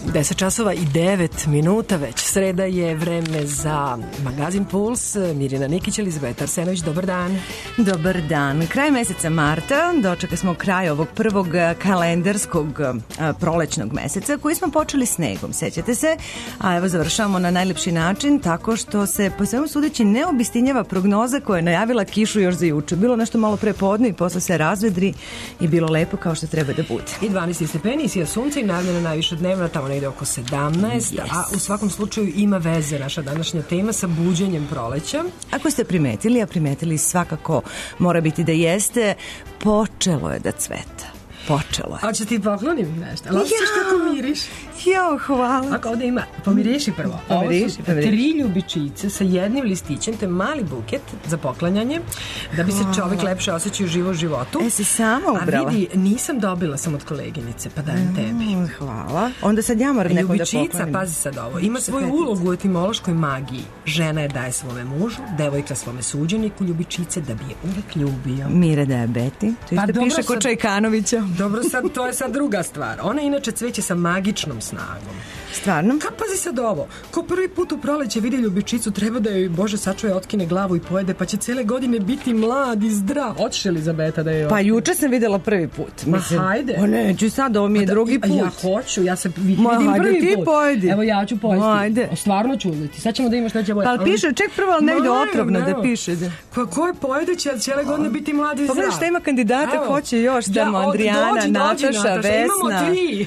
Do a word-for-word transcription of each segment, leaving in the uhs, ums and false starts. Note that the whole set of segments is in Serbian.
deset časova i devet minuta, već sreda je, vreme za magazin Puls. Mirjana Nikić, Elizabeta Arsenović, dobar dan. Dobar dan. Kraj meseca marta, dočekali smo kraj ovog prvog kalendarskog a, prolećnog meseca koji smo počeli snegom, sećate se, a evo završavamo na najlepši način tako što se po svemu sudeći ne obistinjava prognoza koja je najavila kišu još za juče. Bilo nešto malo pre podne i posle se razvedri i bilo lepo kao što treba da bude. I dvanaest stepeni, sija sunca i najavljena najviša dnevna, tamo negde oko sedamnaest, yes. A u svakom slučaju ima veze naša današnja tema sa buđenjem proleća. Ako ste primetili, a primetili svakako mora biti da jeste, počelo je da cveta. Počelo je. A ću ti poklonim nešto? Ali osjećaš kako miriš? Jo, hvala. Ako ovde ima, pomiriši prvo. Pomiriši, pomiriši. Tri ljubičice sa jednim listićem, te mali buket za poklanjanje, da bi se čovek lepše osjećao živo u životu. E, si sama ubrala? A vidi, nisam dobila sam od koleginice, pa dajem tebi. Mm, hvala. Onda sad ja moram nekom da poklonim. Ljubičica, pazi sad ovo, ima svoju ulogu u etimološkoj magiji. Žena je daje svome mužu, devojka svome suđeniku ljubičice da bi je uvek ljubio. Mire diabeti. To isto pa piše kod Čajkanovića. Dobro, sad, to je sad druga stvar. Ona inače cveće sa magičnom snagom. Stvarno? Ka, pazi sad ovo. Ko prvi put u proleće vidi ljubičicu, treba da joj Bože sačuje, otkine glavu i pojede, pa će cele godine biti mlad i zdrav. Hoćeš Elizabeta da je Pa juče sam videla prvi put. Ma hajde. O neću sad, ovo mi je da, drugi put. Ja hoću, ja se vidim Ma, hajde, prvi ti put. pojedi. Evo ja ću pojesti. Hajde. Stvarno ću uzeti. Sad ćemo da imamo šta će bolje. Pa ali piše, ček prvo, ali negde otrovno da piše. Ko, ko je pojede će cijele godine biti mlad i zdrav. Pogledaj šta ima kandidata, Evo. Hoće još, tamo ja, Andrijana, dođi, dođi, Nataša, Vesna,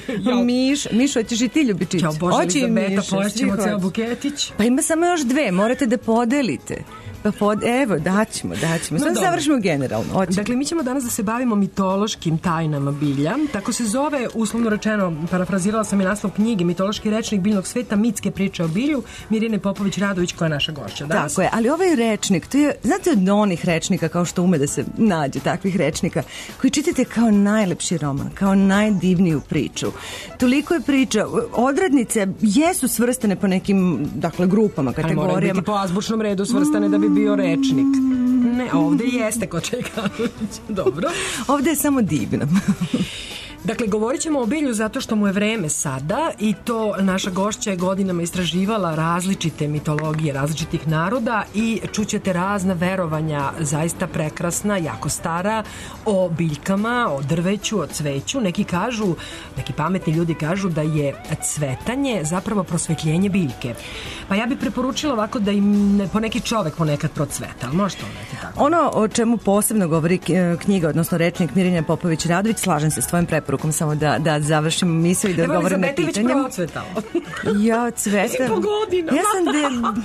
Miš, Mišo, ćeš i ti ljubičić. Ćao Bože, Elizabeta, poješćemo ceo buketić. Pa ima samo još dve, morate da podelite. Pa pod, evo, daćemo, daćemo. Sad no, završimo generalno. Oćemo. Dakle, mi ćemo danas da se bavimo mitološkim tajnama bilja. Tako se zove, uslovno rečeno, parafrazirala sam i naslov knjige Mitološki rečnik biljnog sveta, mitske priče o bilju, Mirjane Popović-Radović, koja je naša gošća danas. Tako je, ali ovaj rečnik, to je, znate, od onih rečnika, kao što ume da se nađe takvih rečnika, koji čitate kao najlepši roman, kao najdivniju priču. Toliko je priča, odrednice jesu svrstane po nekim, dakle, grupama, kategorijama. Ali moraju biti po azbučnom redu svrstane da bi bio rečnik. Ne, ovde jeste kod Čajkanovića. Dobro. Ovde je samo divno. Dakle, govorit ćemo o bilju zato što mu je vreme sada i to naša gošća je godinama istraživala različite mitologije različitih naroda i čućete razna verovanja, zaista prekrasna, jako stara, o biljkama, o drveću, o cveću. Neki kažu, neki pametni ljudi kažu da je cvetanje zapravo prosvetljenje biljke. Pa ja bih preporučila ovako da im ne, poneki čovek ponekad procveta, ali može to neki tako? Ono o čemu posebno govori knjiga, odnosno rečnik Mirjane Popović-Radović, slažem se s tvojim preporukom, samo da, da završimo misiju i da odgovorim na pitanje. Evo, Elizabeta već procvetala. Ja cvetam. Po godinama. Ja sam de...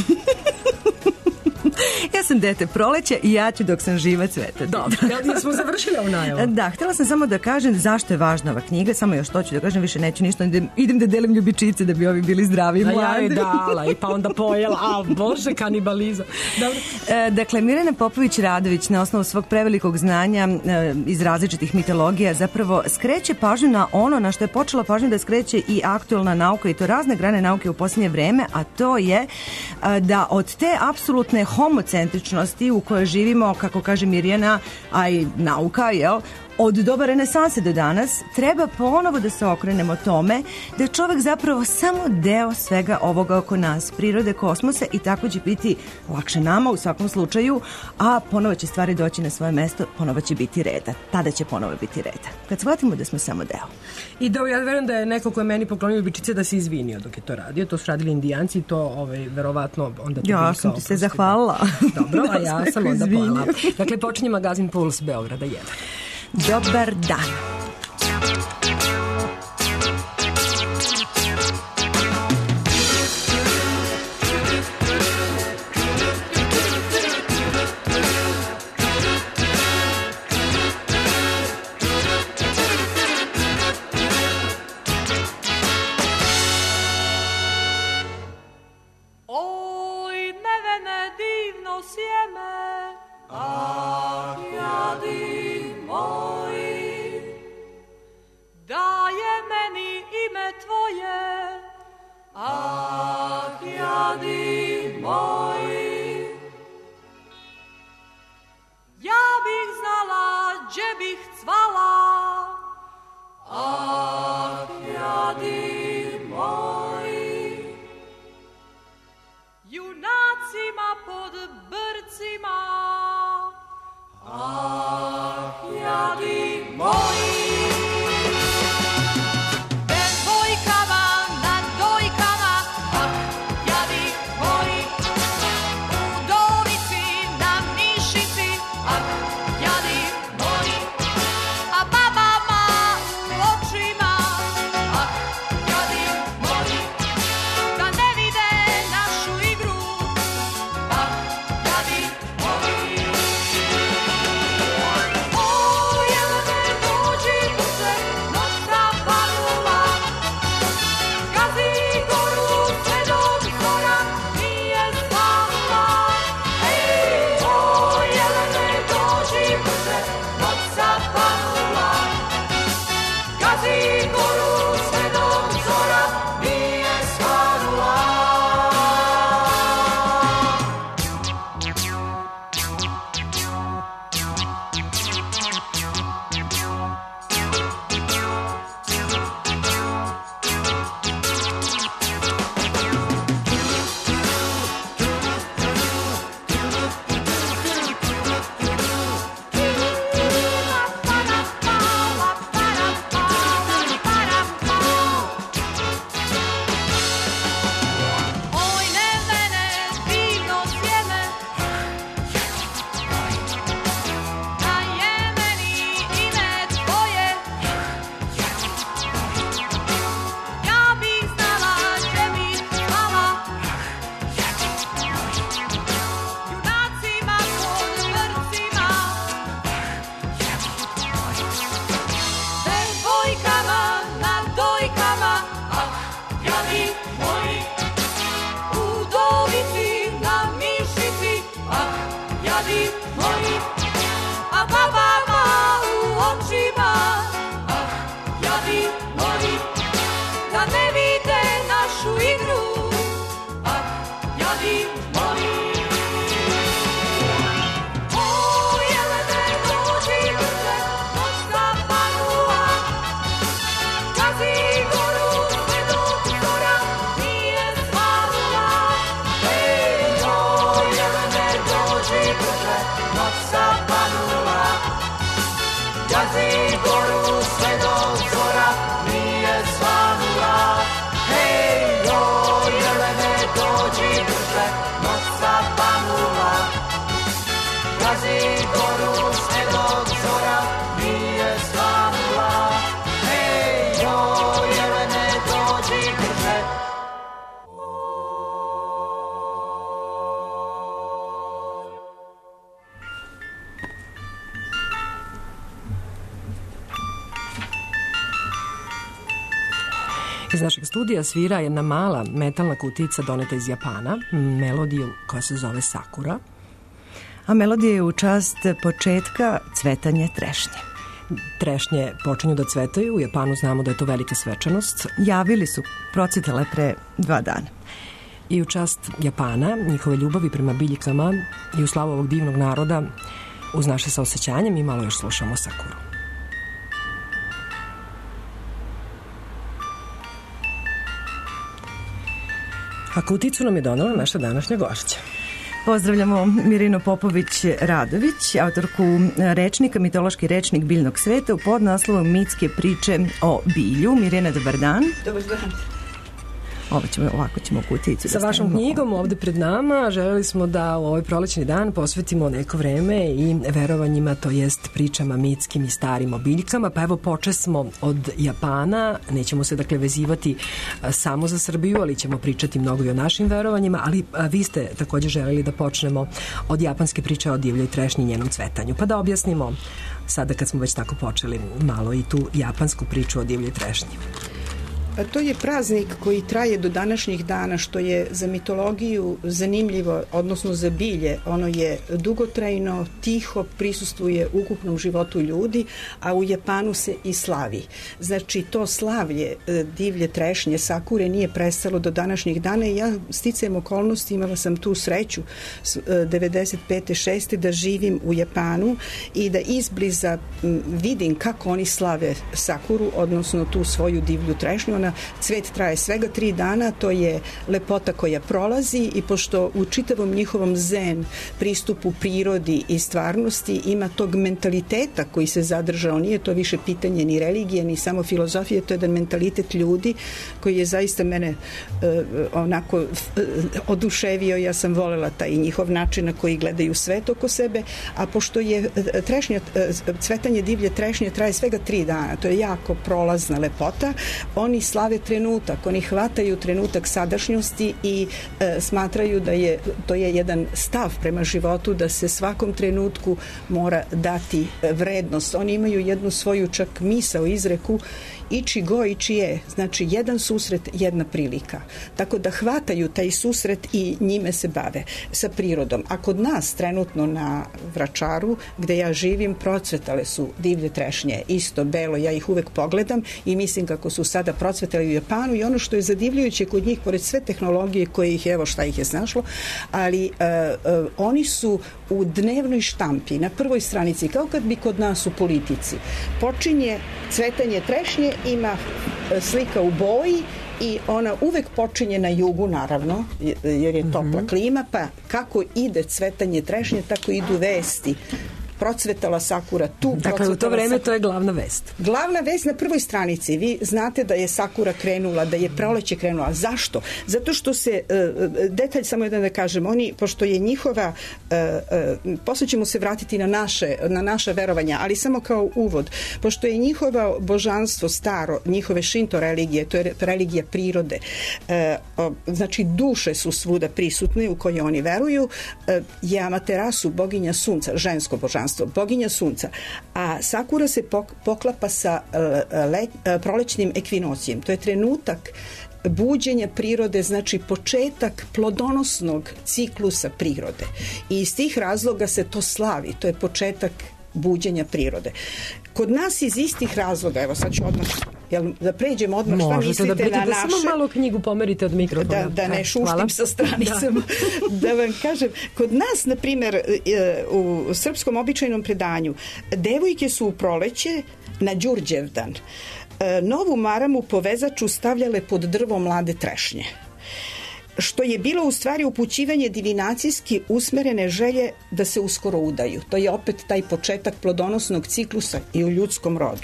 Ja sam dete proleća i ja ću dok sam živa cvetati. Dobro, ja smo završili ovu najavu. Da, htjela sam samo da kažem zašto je važna ova knjiga, samo još to ću da kažem, više neću ništa, idem, idem da delim ljubičice da bi ovi bili zdravi i mladi. Ja je dala i pa onda pojela, a bože, kanibalizam. Dobro. E, dakle, Mirjana Popović-Radović na osnovu svog prevelikog znanja e, iz različitih mitologija zapravo skreće pažnju na ono na što je počela pažnju da skreće i aktualna nauka i to razne grane nauke u posljednje vreme, a to je e, da od te apsolutne homocentričnosti u kojoj živimo, kako kaže Mirjana, a i nauka, jel, od doba renesanse do danas, treba ponovo da se okrenemo tome da je čovek zapravo samo deo svega ovoga oko nas, prirode, kosmosa, i tako će biti lakše nama u svakom slučaju, a ponovo će stvari doći na svoje mesto, ponovo će biti reda. Tada će ponovo biti reda. Kad shvatimo da smo samo deo. I da, ja verujem da je neko ko je meni poklonio ljubičice da se izvinio dok je to radio. To su radili Indijanci i to ovaj, verovatno onda... Ja sam ti se zahvalila. Dobro, a ja sam onda pojela. Dakle, počinje magazin Puls Beograda jedan. Dobar dan. Oj, nevene divno sjeme, ah, jadi moji, daje meni ime tvoje, ah, jadi moji. Ja bih znala, gdje bih cvala, ah, jadi moji. Gazi goru sve dok zora nije svanula. Hej, joj, jelene, dođi brže, noć zapanula. Gazi goru sve dok zora nije svanula. Hej, joj, jelene, dođi brže. Iz našeg studija svira jedna mala metalna kutica doneta iz Japana, melodiju koja se zove Sakura. A melodija je u čast početka cvetanja trešnje. Trešnje počinju da cvetaju, u Japanu znamo da je to velika svečanost. Javili su, procvetale pre dva dana. I u čast Japana, njihove ljubavi prema biljkama i u slavu ovog divnog naroda, uz naše saosećanje, mi malo još slušamo Sakuru. A kuticu nam je donela naša današnja gošća. Pozdravljamo Mirinu Popović-Radović, autorku rečnika, mitološki rečnik biljnog sveta u podnaslovom Mitske priče o bilju. Mirina, dobar dan. Dobar dan. Ovo ćemo, ovako ćemo kuticu. Sa vašom knjigom ovde pred nama želeli smo da u ovaj prolećni dan posvetimo neko vreme i verovanjima, to jest pričama mitskim i starim o biljkama. Pa evo počesmo od Japana, nećemo se dakle vezivati samo za Srbiju, ali ćemo pričati mnogo i o našim verovanjima, ali vi ste takođe želeli da počnemo od japanske priče o divljoj trešnji i njenom cvetanju. Pa da objasnimo sada kad smo već tako počeli malo i tu japansku priču o divljoj trešnji. A to je praznik koji traje do današnjih dana, što je za mitologiju zanimljivo, odnosno za bilje. Ono je dugotrajno, tiho, prisustvuje ukupnom životu ljudi, a u Japanu se i slavi. Znači, to slavlje divlje trešnje, Sakure, nije prestalo do današnjih dana i ja sticajem okolnosti imala sam tu sreću devedeset pete šeste da živim u Japanu i da izbliza vidim kako oni slave Sakuru, odnosno tu svoju divlju trešnju. Ona cvet traje svega tri dana, to je lepota koja prolazi i pošto u čitavom njihovom zen pristupu prirodi i stvarnosti ima tog mentaliteta koji se zadržao, nije to više pitanje ni religije, ni samo filozofije, to je jedan mentalitet ljudi koji je zaista mene uh, onako uh, oduševio. Ja sam volela taj njihov način na koji gledaju svet oko sebe, a pošto je trešnja, cvetanje divlje trešnje traje svega tri dana, to je jako prolazna lepota, oni slave trenutak, oni hvataju trenutak sadašnjosti i e, smatraju da je to je jedan stav prema životu, da se svakom trenutku mora dati vrednost. Oni imaju jednu svoju čak misao, izreku ichi go, ichi je, znači jedan susret, jedna prilika. Tako da hvataju taj susret i njime se bave sa prirodom. A kod nas trenutno na Vračaru, gde ja živim, procvetale su divlje trešnje, isto belo, ja ih uvek pogledam i mislim kako su sada procvetale u Japanu i ono što je zadivljujuće kod njih, pored sve tehnologije koje ih, evo šta ih je snašlo, ali uh, uh, oni su u dnevnoj štampi, na prvoj stranici, kao kad bi kod nas u politici. Počinje cvetanje trešnje, ima slika u boji i ona uvek počinje na jugu, naravno, jer je topla mm-hmm. klima, pa kako ide cvetanje trešnje, tako idu vesti. Procvetala Sakura tu. Dakle, u to vreme Sakura. To je glavna vest. Glavna vest na prvoj stranici. Vi znate da je Sakura krenula, da je proleće krenula. Zašto? Zato što se, detalj samo jedan da kažem, oni, pošto je njihova, posle ćemo se vratiti na naše, na naša verovanja, ali samo kao uvod, pošto je njihovo božanstvo staro, njihove Shinto religije, to je religija prirode, znači duše su svuda prisutne u koje oni veruju, je Amaterasu, boginja sunca, žensko božanstvo, boginja sunca, a Sakura se poklapa sa le, prolećnim ekvinocijem. To je trenutak buđenja prirode, znači početak plodonosnog ciklusa prirode. I iz tih razloga se to slavi. To je početak buđenja prirode. Kod nas iz istih razloga, evo sad ću odmah, jel, da pređemo odmah, šta mislite da na naše... Samo malo knjigu pomerite od mikrofona. Da, da ne šuštim Hvala. Sa stranicama. Da. da vam kažem, kod nas, na primjer, u srpskom običajnom predanju, devojke su u proleće na Đurđevdan novu maramu po vezaču stavljale pod drvo mlade trešnje. što je bilo u stvari upućivanje divinacijski usmerene želje da se uskoro udaju. To je opet taj početak plodonosnog ciklusa i u ljudskom rodu.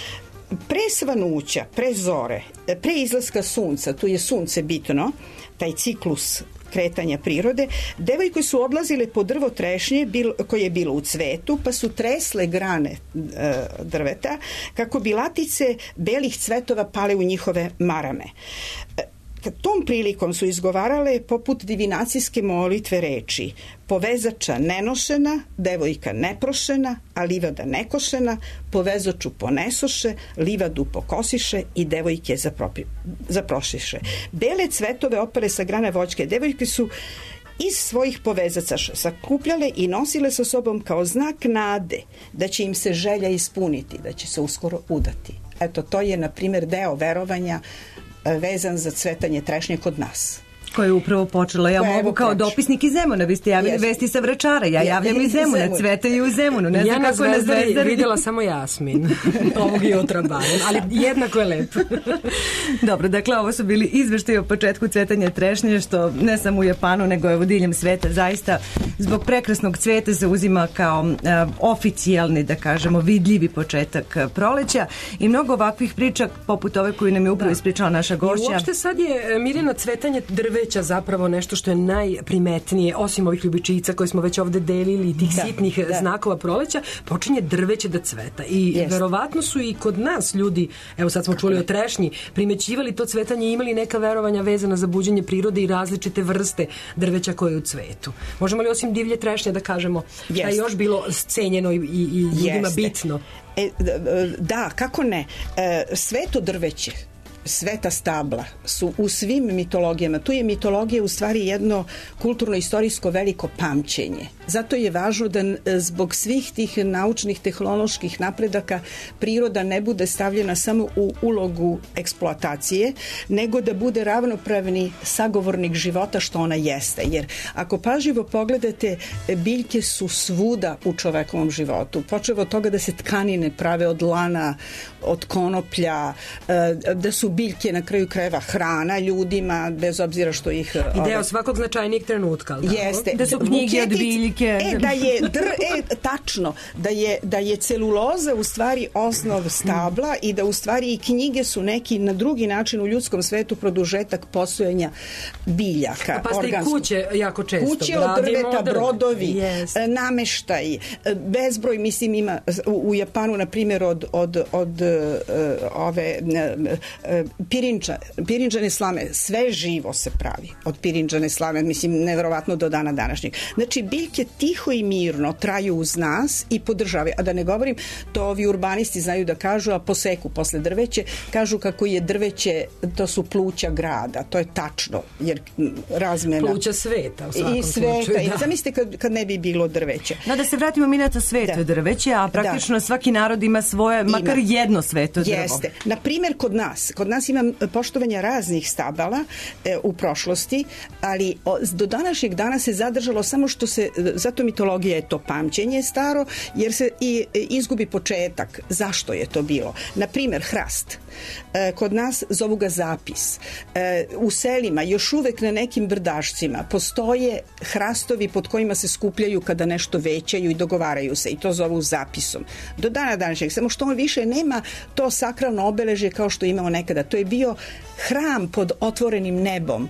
Pre svanuća, pre zore, pre izlaska sunca, tu je sunce bitno, taj ciklus kretanja prirode, devojke su odlazile po drvo trešnje koje je bilo u cvetu, pa su tresle grane e, drveta kako bi latice belih cvetova pale u njihove marame. E, tom prilikom su izgovarale poput divinacijske molitve reči: povezača nenošena, devojka neprošena, a livada nekošena, povezaču ponesoše, livadu pokosiše i devojke zapropi, zaprošiše. Bele cvetove opere sa grane voćke devojke su iz svojih povezaca sakupljale i nosile sa sobom kao znak nade da će im se želja ispuniti, da će se uskoro udati. Eto, to je, na primjer, deo verovanja vezan za cvetanje trešnje kod nas. Koja je upravo počela. Ja mogu kao dopisnik iz Zemuna. Vi ste javili vesti sa Vračara. Ja javljam iz Zemuna. Cvetaju u Zemunu. Ne znam ja kako na Zvezdari vidjela samo Jasmin. Ovog jutra barem. Ali jednako je lepo. Dobro, dakle, ovo su bili izveštaji o početku cvetanja trešnje, što ne samo u Japanu, nego je diljem sveta. Zaista, zbog prekrasnog cveta se uzima kao uh, oficijalni, da kažemo, vidljivi početak proleća i mnogo ovakvih priča, poput ove koju nam je upravo ispričala naša gošća. I uopšte sad je, Mirjana, cvetanje drve zapravo nešto što je najprimetnije, osim ovih ljubičica koje smo već ovde delili i tih da, sitnih da. znakova proleća, počinje drveće da cveta. I Jest. verovatno su i kod nas ljudi, evo sad smo čuli o trešnji, primećivali to cvetanje i imali neka verovanja vezana za buđenje prirode i različite vrste drveća koje je u cvetu. Možemo li osim divlje trešnje da kažemo Jest. da je još bilo cenjeno i, i, i ljudima Jeste. bitno? E, da, kako ne? E, sveto drveće, sveta stabla su u svim mitologijama. Tu je mitologija u stvari jedno kulturno-istorijsko veliko pamćenje. Zato je važno da zbog svih tih naučnih, tehnoloških napredaka priroda ne bude stavljena samo u ulogu eksploatacije, nego da bude ravnopravni sagovornik života što ona jeste. Jer ako pažljivo pogledate, biljke su svuda u čovekovom životu. Počev od toga da se tkanine prave od lana, od konoplja, da su biljke na kraju krajeva hrana ljudima, bez obzira što ih... I deo svakog značajnijeg trenutka. Da? Jeste. Da su knjige od biljke. E, da je, dr, e, tačno, da je, da je celuloza u stvari osnov stabla i da u stvari i knjige su neki na drugi način u ljudskom svetu produžetak postojanja biljaka. Pa ste i kuće jako često. Kuće od drveta, brodovi, yes. nameštaj, bezbroj, mislim, ima u, u Japanu, na primjer, od, od, od uh, ove uh, pirinča, pirinčane slame, sve živo se pravi od pirinčane slame, mislim, nevjerovatno do dana današnjeg. Znači, biljke tiho i mirno traju uz nas i podržavaju. A da ne govorim, to ovi urbanisti znaju da kažu, a poseku posle drveće, kažu kako je drveće, to su pluća grada. To je tačno, jer razmena... Pluća sveta, u svakom I sveta. slučaju. Da. Zamislite kad, kad ne bi bilo drveće. No, da se vratimo mi na to sveto da. drveće, a praktično da. svaki narod ima svoje, ima. makar jedno sveto drvo. Jeste. Na primjer, kod nas. Kod nas ima poštovanja raznih stabala e, u prošlosti, ali o, do današnjeg dana se zadržalo samo što se, zato mitologija je to pamćenje staro, jer se i izgubi početak. Zašto je to bilo? Na primjer, hrast. E, kod nas zovu ga zapis. E, u selima, još uvek na nekim brdašcima, postoje hrastovi pod kojima se skupljaju kada nešto većaju i dogovaraju se i to zovu zapisom. Do dana današnjeg, samo što on više nema to sakralno obeležje kao što imao nekada. To je bio hram pod otvorenim nebom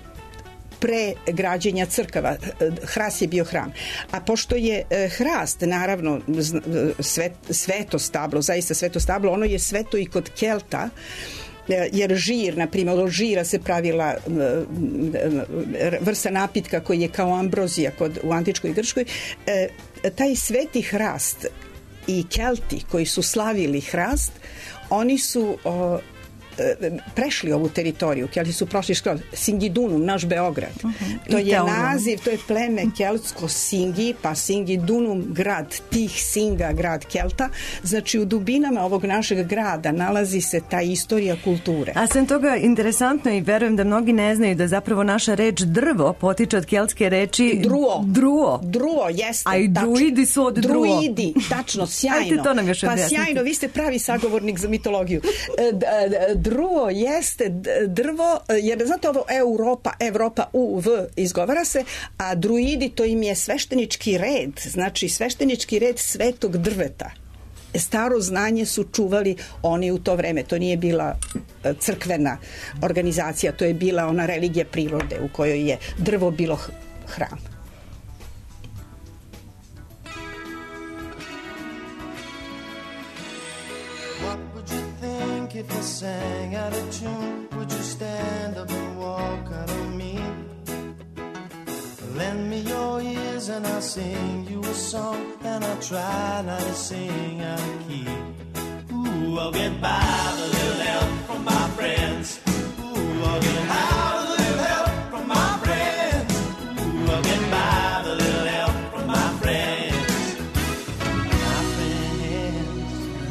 pre građenja crkava. Hrast je bio hram. A pošto je hrast, naravno, svet, sveto stablo, zaista sveto stablo, ono je sveto i kod Kelta, jer žir, na primjer, od žira se pravila vrsta napitka koji je kao ambrozija kod, u antičkoj Grčkoj. Taj sveti hrast i Kelti koji su slavili hrast, oni su o, prešli ovu teritoriju. Kelti su prošli skroz. Singidunum, naš Beograd. Uh-huh. To I je naziv, to je pleme keltsko Singi, pa Singidunum, grad tih Singa, grad Kelta. Znači, u dubinama ovog našeg grada nalazi se ta istorija kulture. A sem toga, interesantno i verujem da mnogi ne znaju da zapravo naša reč drvo potiče od keltske reči druo. Druo. Druo, jeste. A i druidi su od druo. Druidi, tačno, sjajno. Ajte, to nam još pa sjajno, vi ste pravi sagovornik za mitologiju. druo jeste drvo, jer znate ovo Europa, Evropa, U, V izgovara se, a druidi to im je sveštenički red, znači sveštenički red svetog drveta. Staro znanje su čuvali oni u to vreme, to nije bila crkvena organizacija, to je bila ona religija prirode u kojoj je drvo bilo hram. If I sang out of tune, would you stand up and walk out of me? Lend me your ears and I'll sing you a song, and I'll try not to sing out of key. Ooh, I'll get by with a little help from my friends. Ooh, I'll get by with a little help from my friends. Ooh, I'll get by with a little help from my friends. My friends.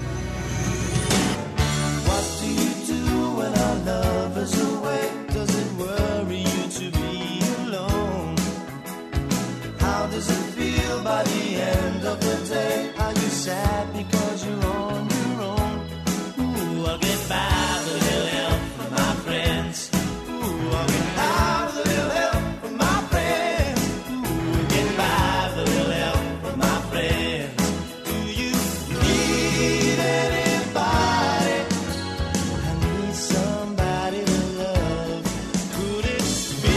What do you do when our love is away? Does it worry you to be alone? How does it feel by the end of the day? Are you sad because you're on your own? Ooh, I'll get by with a little help from my friends. Ooh, I'll get by with a little help from my friends. Ooh, I'll get by with a little help from my friends. Do you need anybody? I need somebody to love. Could it be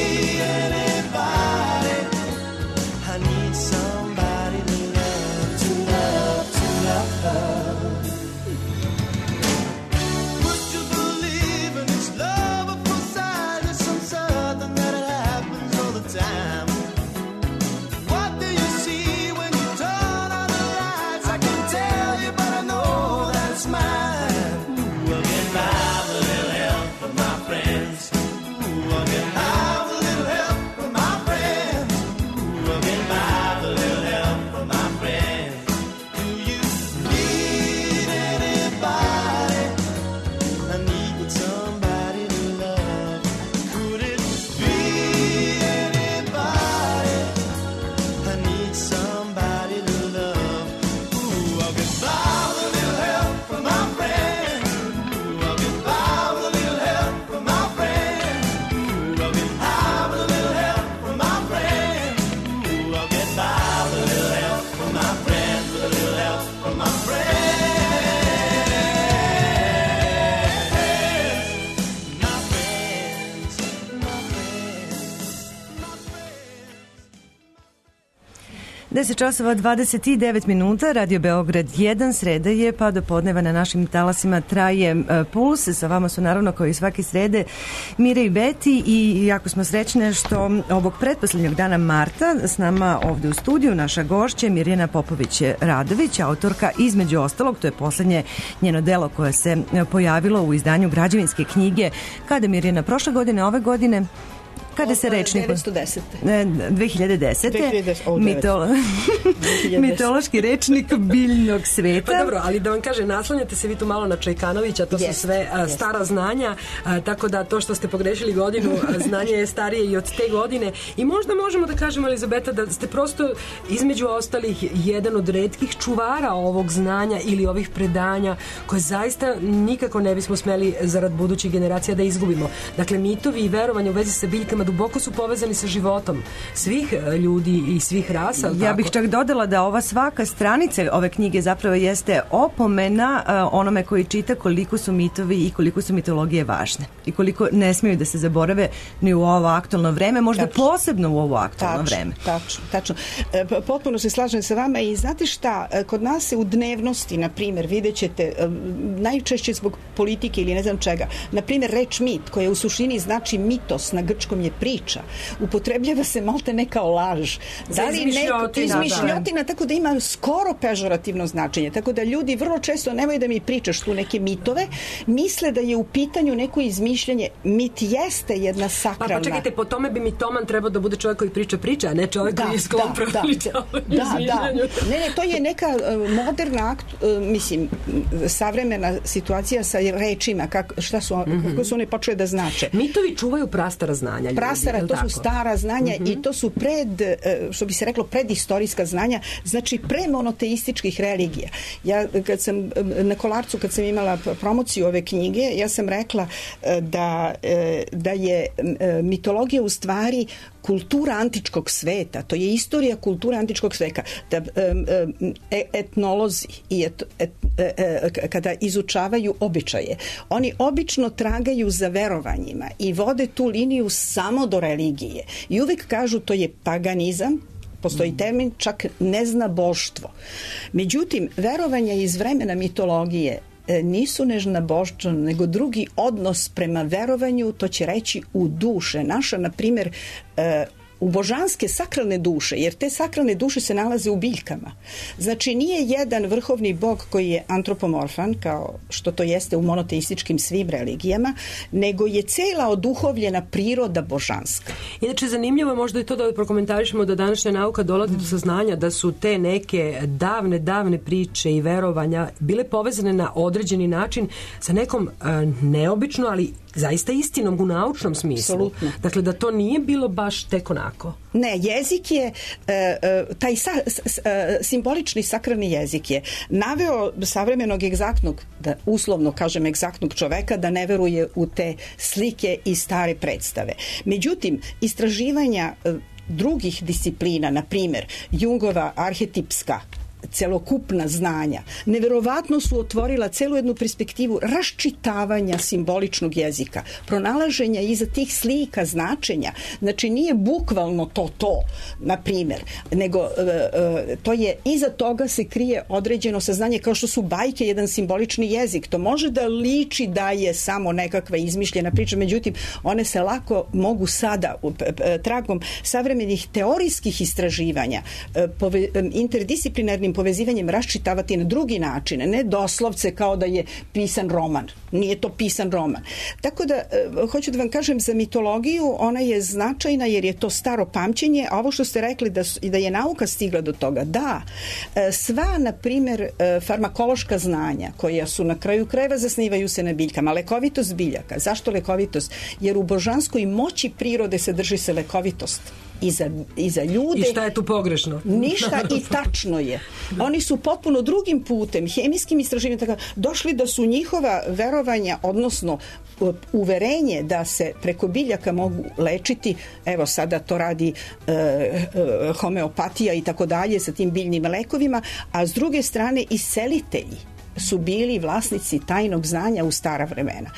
anybody? I need somebody to love, to love, to love. Would you believe in this love at first sight? It's so certain that it happens all the time. What do you see when you turn on the lights? I can tell you, but I know that it's mine. Ooh, I'll get by with a little help from my friends. Ooh, I'll get by with a little help from my friends. Ooh, I'll get by with a little help from my friends. Do you need anybody? I need somebody to love. Could it be anybody? I need somebody to love. Ooh, I'll get by with a little help from my friends. Ooh, I'll get by with a little help from my friends. Ooh, I'll get by with a little help from my friends. Ooh, I'll get by with a little help from my friends. With a little help from my friends. My friends, my friends, my friends. deset časova dvadeset devet minuta, Radio Beograd jedan, sreda je, pa do podneva na našim talasima traje e, Puls. Sa vama su naravno kao i svake srede Mira i Beti, i jako smo srećne što ovog pretposlednjeg dana marta s nama ovde u studiju naša gošća Mirjana Popović-Radović, autorka između ostalog, to je poslednje njeno delo koje se e, pojavilo u izdanju Građevinske knjige. Kada, Mirjana, prošle godine, ove godine? Kada se rečnik... devetsto desete. dve hiljade desete. dve hiljade desete. O, Mitolo... Mitološki rečnik biljnog sveta. Pa dobro, ali da vam kaže, naslanjate se vi tu malo na Čajkanovića, to Jest, su sve a, jest. stara znanja, a, tako da to što ste pogrešili godinu, a, znanje je starije i od te godine. I možda možemo da kažemo, Elizabeta, da ste prosto između ostalih jedan od retkih čuvara ovog znanja ili ovih predanja koje zaista nikako ne bismo smeli zarad budućih generacija da izgubimo. Dakle, mitovi i verovanje u vezi sa biljkama duboko su povezani sa životom svih ljudi i svih rasa. Ja bih tako? čak dodala da ova svaka stranica ove knjige zapravo jeste opomena uh, onome koji čita koliko su mitovi i koliko su mitologije važne i koliko ne smiju da se zaborave ni u ovo aktualno vreme, možda Tačno. posebno u ovo aktualno Tačno, vreme. Tačno, tačno. E, p- potpuno se slažem sa vama i znate šta, e, kod nas se u dnevnosti, na primjer, vidjet ćete, e, najčešće zbog politike ili ne znam čega, na primjer reč mit, koja u suštini znači mitos, na grčkom je priča, upotrebljava se malte ne kao laž. Za Da li izmišljotina, neko, izmišljotina, tako da ima skoro pežorativno značenje, tako da ljudi vrlo često, nemoj da mi pričaš tu neke mitove, misle da je u pitanju neko izmišljanje. Mit jeste jedna Pa, sakralna... pa čekajte, po tome bi mitoman trebao da bude čovjek koji priča priča, a ne čovjek koji je sklon pročitavanju da, da, izmišljanju. ne, ne, to je neka uh, moderna akt, uh, mislim, savremena situacija sa rečima, kak, šta su, mm-hmm. kako su one počele da znače. Mitovi čuvaju prastara znanja, ljudi. prastara, to su stara znanja mm-hmm. i to su pred, što bi se reklo, predistorijska znanja, znači pre monoteističkih religija. Ja kad sam na Kolarcu, kad sam imala promociju ove knjige, ja sam rekla da, da je mitologija u stvari kultura antičkog sveta, to je istorija kulture antičkog sveta. Da etnolozi i et, et, et, kada izučavaju običaje, oni obično tragaju za verovanjima i vode tu liniju samo do religije. I uvek kažu to je paganizam, postoji termin, čak ne zna boštvo. Međutim, verovanja iz vremena mitologije nisu nežna boštvo, nego drugi odnos prema verovanju, to će reći u duše. Naša, na primjer, u božanske sakralne duše, jer te sakralne duše se nalaze u biljkama. Znači, nije jedan vrhovni bog koji je antropomorfan, kao što to jeste u monoteističkim svim religijama, nego je cela oduhovljena priroda božanska. Inače, zanimljivo je možda i to da prokomentarišemo da današnja nauka dolazi do saznanja da su te neke davne, davne priče i verovanja bile povezane na određeni način sa nekom uh, neobično, ali zaista istinom u naučnom smislu. Absolutno. Dakle, da to nije bilo baš tek onako. Ne, jezik je, taj sa, simbolični sakralni jezik je naveo savremenog egzaktnog, da uslovno kažem egzaktnog čoveka, da ne veruje u te slike i stare predstave. Međutim, istraživanja drugih disciplina, na primjer, Jungova arhetipska celokupna znanja, neverovatno su otvorila celu jednu perspektivu raščitavanja simboličnog jezika, pronalaženja iza tih slika značenja. Znači, nije bukvalno to to, na primjer, nego e, e, to je, iza toga se krije određeno saznanje, kao što su bajke jedan simbolični jezik. To može da liči da je samo nekakva izmišljena priča, međutim, one se lako mogu sada, tragom savremenih teorijskih istraživanja, pove, interdisciplinarnim povezivanjem raščitavati na drugi način, ne doslovce kao da je pisan roman. Nije to pisan roman. Tako da, hoću da vam kažem, za mitologiju ona je značajna jer je to staro pamćenje, a ovo što ste rekli da, da je nauka stigla do toga, da, sva, na primjer, farmakološka znanja, koja su na kraju krajeva zasnivaju se na biljkama, lekovitost biljaka. Zašto lekovitost? Jer u božanskoj moći prirode sadrži se lekovitost. I za, i za ljude. I šta je tu pogrešno? Ništa i tačno je. Oni su potpuno drugim putem, hemijskim istraživanjem, došli da su njihova verovanja, odnosno uverenje da se preko biljaka mogu lečiti, evo sada to radi e, e, homeopatija i tako dalje sa tim biljnim lekovima, a s druge strane iscelitelji su bili vlasnici tajnog znanja u stara vremena.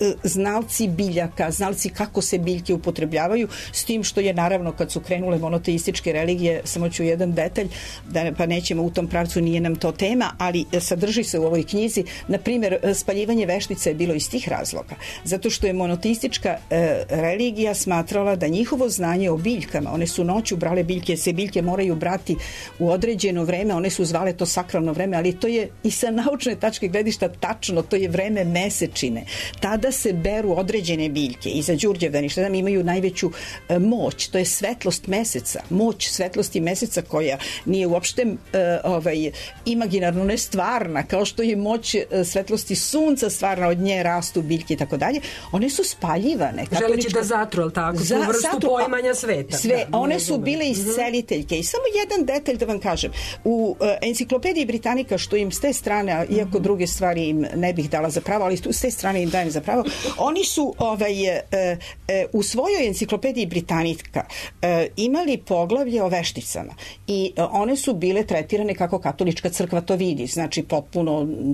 Znalci biljaka, znalci kako se biljke upotrebljavaju, s tim što je naravno kad su krenule monoteističke religije, samo ću jedan detalj, da, pa nećemo u tom pravcu, nije nam to tema, ali sadrži se u ovoj knjizi, na primjer, spaljivanje veštica je bilo iz tih razloga. Zato što je monoteistička e, religija smatrala da njihovo znanje o biljkama, one su noću brale biljke, se biljke moraju brati u određeno vreme, one su zvale to sakralno vreme, ali to je i sa naučne tačke gledišta tačno, to je vreme mesečine. Tada se beru određene biljke i za Đurđevdani, što nam imaju najveću e, moć, to je svetlost meseca, moć svetlosti meseca koja nije uopšte e, ovaj, imaginarno, ne stvarna, kao što je moć e, svetlosti sunca stvarna, od nje rastu biljke i tako dalje. One su spaljivane. Želeći da zatru, ali tako, za, tu vrstu satru, poimanja sveta. Sve, da, one su bile isceliteljke. I samo jedan detalj da vam kažem. U e, enciklopediji Britanika, što im s te strane, iako druge stvari im ne bih dala za pravo, ali s te strane im dajem za pravo, oni su ovaj, e, e, u svojoj enciklopediji Britanika e, imali poglavlje o vešticama i e, one su bile tretirane kako katolička crkva to vidi, znači potpuno m,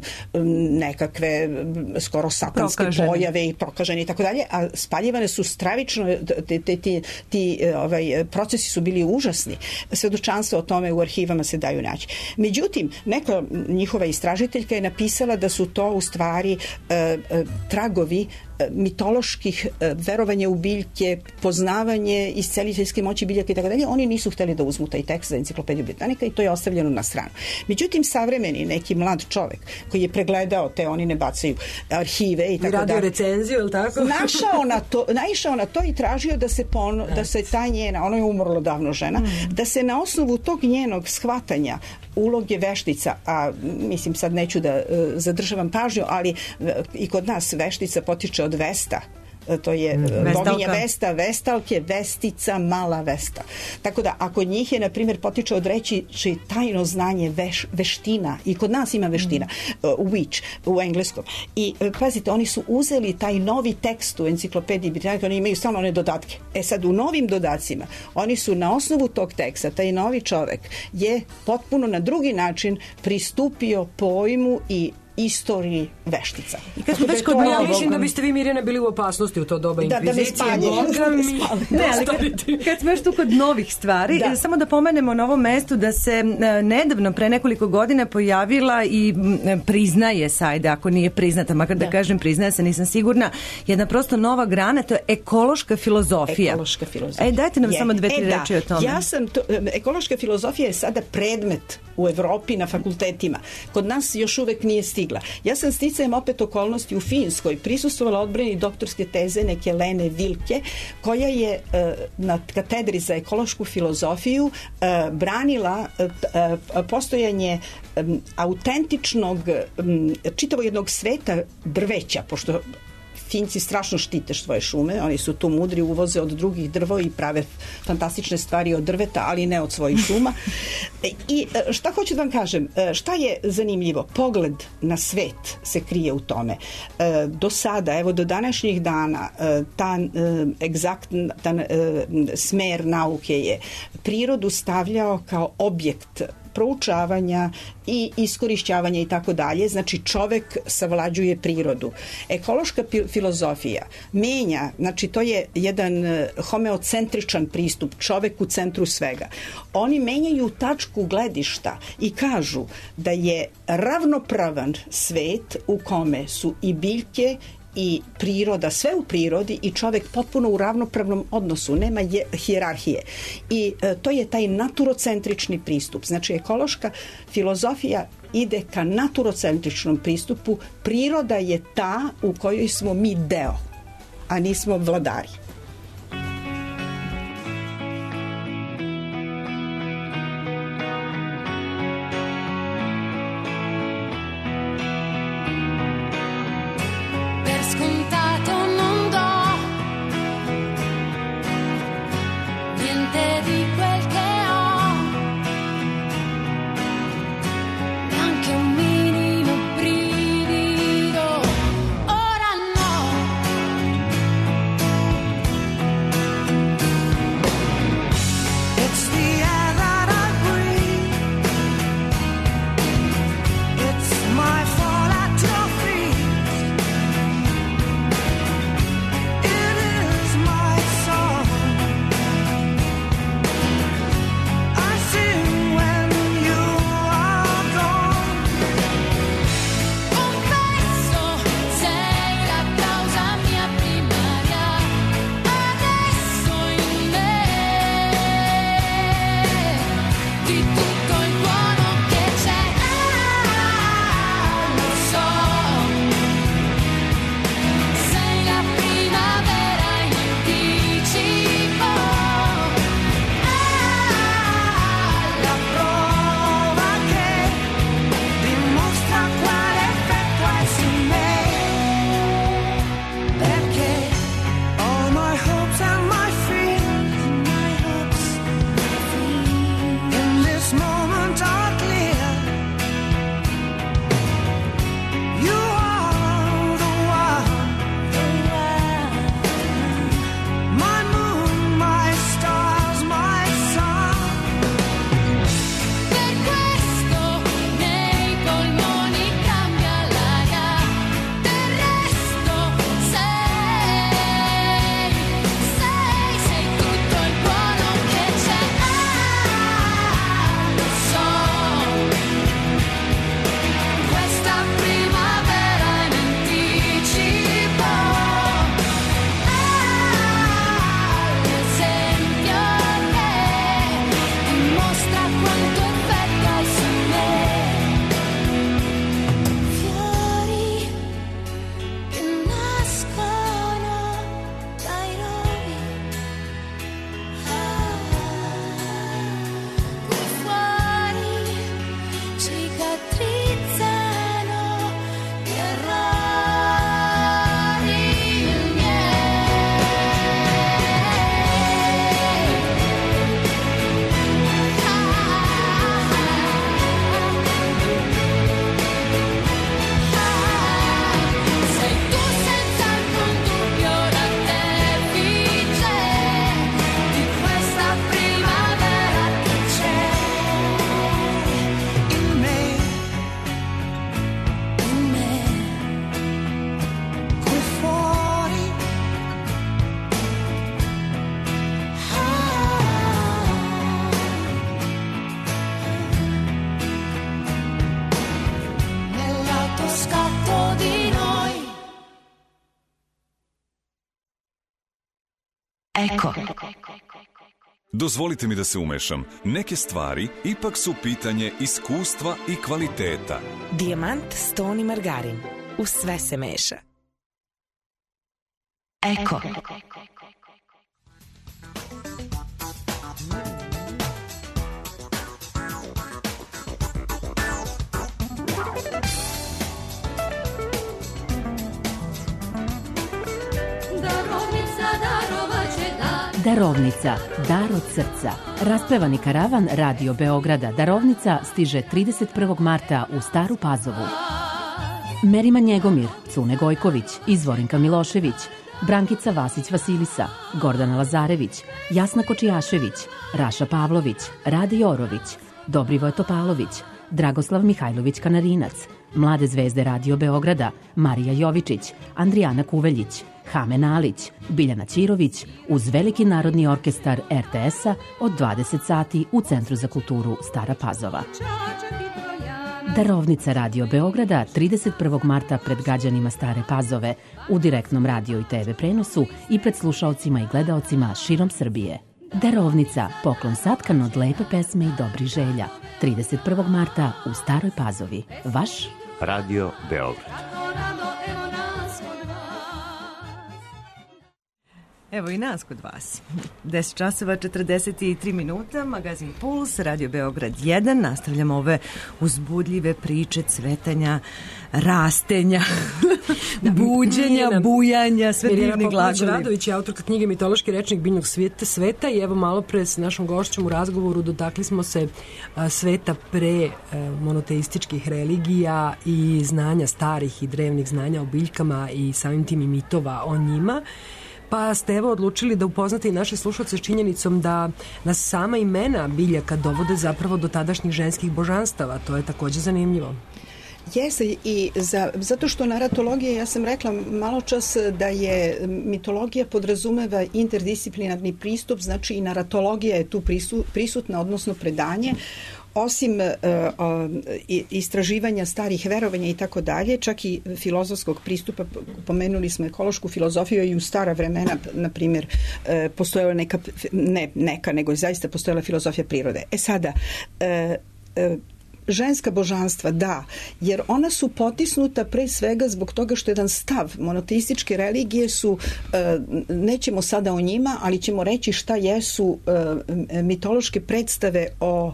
nekakve skoro satanske prokažene pojave i prokažene i tako dalje, a spaljivane su stravično, ti, ti, ti, ti ovaj, procesi su bili užasni. Svedočanstva o tome u arhivama se daju naći. Međutim, neka njihova istražiteljka je napisala da su to u stvari e, e, tragovi mitoloških verovanja u biljke, poznavanje isceliteljske moći biljaka i tako dalje. Oni nisu hteli da uzmu taj tekst za enciklopediju Britanika i to je ostavljeno na stranu. Međutim, savremeni neki mlad čovek koji je pregledao te, oni ne bacaju arhive i tako dalje. Radio recenziju, ili tako? Našao na to, naišao na to i tražio da se pono, da se ta njena, ona je umrla davno žena, mm. da se na osnovu tog njenog shvatanja uloge veštica, a mislim sad neću da uh, zadržavam pažnju, ali uh, i kod nas veštica potiče od Vesta, to je Vestalka. boginja Vesta, Vestalke, Vestica, Mala Vesta. Tako da, ako njih je, na primjer, potiče od reći či tajno znanje veš, veština, i kod nas ima veština, mm. uh, witch, u engleskom. I pazite, oni su uzeli taj novi tekst u enciklopediji Britannica, oni imaju stalno one dodatke. E sad, u novim dodacima, oni su na osnovu tog teksta, taj novi čovek je potpuno na drugi način pristupio pojmu i istoriji veštica. I kad smo već kod Ja mislim da biste vi, Mirjana, bili u opasnosti u to doba inkvizicije. Da, da me spalje. Ne, ali kad, kad smo još tu kod novih stvari, da. Samo da pomenemo na ovom mestu da se nedavno, pre nekoliko godina, pojavila i priznaje se, ajde, ako nije priznata, makar da, da kažem priznaje se, nisam sigurna, jedna prosto nova grana, to je ekološka filozofija. Ekološka filozofija. E, dajte nam je. samo dve, tri e, reči o tome. Ja sam to, ekološka filozofija je sada predmet u Evropi na fakultetima. Kod nas još uvek nije stigla. Ja sam sticajem opet okolnosti u Finskoj prisustvovala odbrani doktorske teze neke Lene Vilke, koja je e, na katedri za ekološku filozofiju e, branila e, postojanje e, autentičnog e, čitavo jednog sveta drveća, pošto Finci strašno štite svoje šume, oni su tu mudri, uvoze od drugih drvo i prave fantastične stvari od drveta, ali ne od svojih šuma. I šta hoću da vam kažem, šta je zanimljivo? Pogled na svet se krije u tome. Do sada, evo do današnjih dana, ta egzaktan smer nauke je prirodu stavljao kao objekt proučavanja i iskorišćavanja i tako dalje, znači čovek savlađuje prirodu. Ekološka filozofija menja, znači to je jedan homeocentričan pristup, čovek u centru svega. Oni menjaju tačku gledišta i kažu da je ravnopravan svet u kome su i biljke i priroda, sve u prirodi i čovek potpuno u ravnopravnom odnosu, nema je, hijerarhije. I e, to je taj naturocentrični pristup. Znači, ekološka filozofija ide ka naturocentričnom pristupu. Priroda je ta u kojoj smo mi deo, a nismo vladari. Eko. Dozvolite mi da se umešam. Neke stvari ipak su pitanje iskustva i kvaliteta. Dijamant, ston i margarin. U sve se meša. Eko. Darovnica, dar od srca. Raspevani karavan Radio Beograda Darovnica stiže trideset prvog marta u Staru Pazovu. Merima Njegomir, Cune Gojković, Izvorinka Milošević, Brankica Vasić-Vasilisa, Gordana Lazarević, Jasna Kočijašević, Raša Pavlović, Rade Jorović, Dobrivoje Topalović, Dragoslav Mihajlović Kanarinac, Mlade zvezde Radio Beograda, Marija Jovičić, Andrijana Kuveljić, Hamen Alić, Biljana Ćirović uz Veliki narodni orkestar er te es-a od dvadeset sati u Centru za kulturu Stara Pazova. Darovnica Radio Beograda trideset prvog marta pred građanima Stare Pazove u direktnom radio i te ve prenosu i pred slušaocima i gledaocima širom Srbije. Darovnica, poklon satkan od lepe pesme i dobrih želja. trideset prvog marta u Staroj Pazovi. Vaš Radio Beograd. Evo i nas kod vas. deset časova četrdeset tri minuta, magazin Puls, Radio Beograd jedan. Nastavljamo ove uzbudljive priče cvetanja, rastenja, buđenja, Mirjana, bujanja, sve divni Mirjana glagoli. Radović je autorka knjige Mitološki rečnik biljnog sveta, sveta i evo malo pre s našom gošćom u razgovoru dotakli smo se a, sveta pre a, monoteističkih religija i znanja starih i drevnih znanja o biljkama i samim tim i mitova o njima. Pa ste evo odlučili da upoznate i naše slušalce s činjenicom da nas sama imena biljaka dovode zapravo do tadašnjih ženskih božanstava. To je takođe zanimljivo. Jeste, i za, zato što naratologija, ja sam rekla malo čas da je mitologija podrazumeva interdisciplinarni pristup, znači i naratologija je tu prisu, prisutna, odnosno predanje. Osim uh, uh, istraživanja starih verovanja i tako dalje, čak i filozofskog pristupa, pomenuli smo ekološku filozofiju i u stara vremena, na primjer, uh, postojala neka, ne neka, nego zaista postojala filozofija prirode. E sada, uh, uh, ženska božanstva, da, jer ona su potisnuta pre svega zbog toga što jedan stav monoteističke religije su, nećemo sada o njima, ali ćemo reći šta jesu mitološke predstave o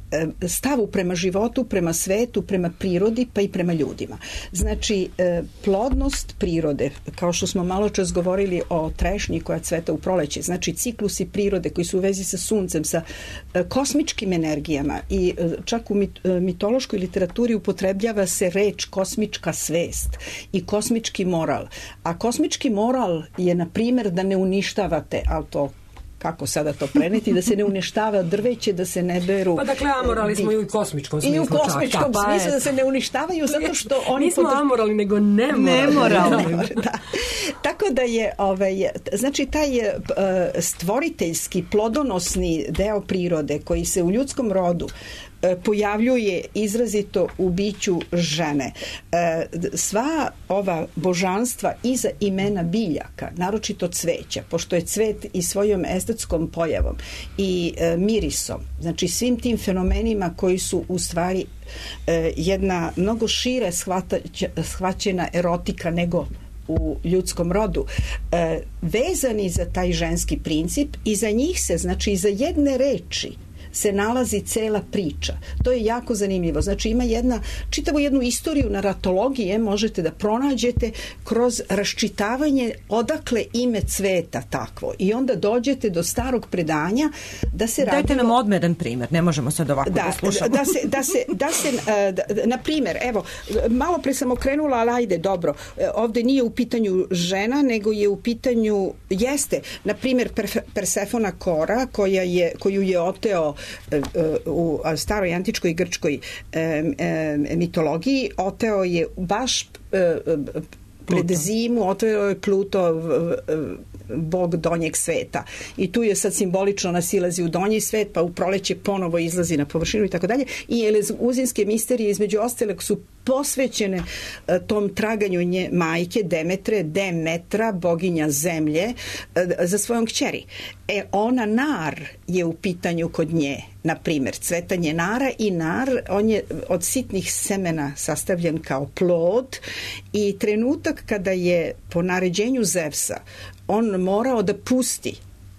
stavu prema životu, prema svetu, prema prirodi, pa i prema ljudima. Znači, plodnost prirode, kao što smo malo čas govorili o trešnji koja cveta u proleće, znači ciklusi prirode koji su u vezi sa suncem, sa kosmičkim energijama i čak u mitološkoj literaturi upotrebljava se reč kosmička svest i kosmički moral. A kosmički moral je, na primjer, da ne uništavate, ali to kako sada to preneti, da se ne uništava drveće, da se ne beru... Pa dakle, amorali smo i u kosmičkom smislu. I u kosmičkom čak, smislu, da se ne uništavaju zato što oni... Nismo podr... amorali, nego nemorali. Nemorali. Da. Tako da je, ovaj, znači, taj stvoriteljski, plodonosni deo prirode koji se u ljudskom rodu pojavljuje izrazito u biću žene. Sva ova božanstva iza imena biljaka, naročito cveća, pošto je cvet i svojom estetskom pojavom i mirisom, znači svim tim fenomenima koji su u stvari jedna mnogo šire shvaćena erotika nego u ljudskom rodu, vezani za taj ženski princip i za njih se, znači iza jedne reči se nalazi cela priča. To je jako zanimljivo. Znači ima jedna, čitavu jednu istoriju naratologije možete da pronađete kroz raščitavanje odakle ime cveta takvo. I onda dođete do starog predanja da se Dajte radilo... nam odmeran primjer, ne možemo sad ovako da, da slušamo. Da se, da se, da se da, na primjer, evo, malo pre sam okrenula, ali ajde, dobro, ovde nije u pitanju žena, nego je u pitanju, jeste, na primjer, Persefona Kora, koja je, koju je oteo u staroj antičkoj grčkoj mitologiji, oteo je baš pred zimu, oteo je Pluto, bog donjeg sveta. I tu je sad simbolično nasilazi u donji svet, pa u proleće ponovo izlazi na površinu i tako dalje. I eleuzijske misterije između ostalog su posvećene e, tom traganju nje majke Demetre, Demetra, boginja zemlje, e, za svojom kćeri. E, ona nar je u pitanju kod nje, na primjer, cvetanje nara i nar, on je od sitnih semena sastavljen kao plod i trenutak kada je po naređenju Zevsa on morao da pusti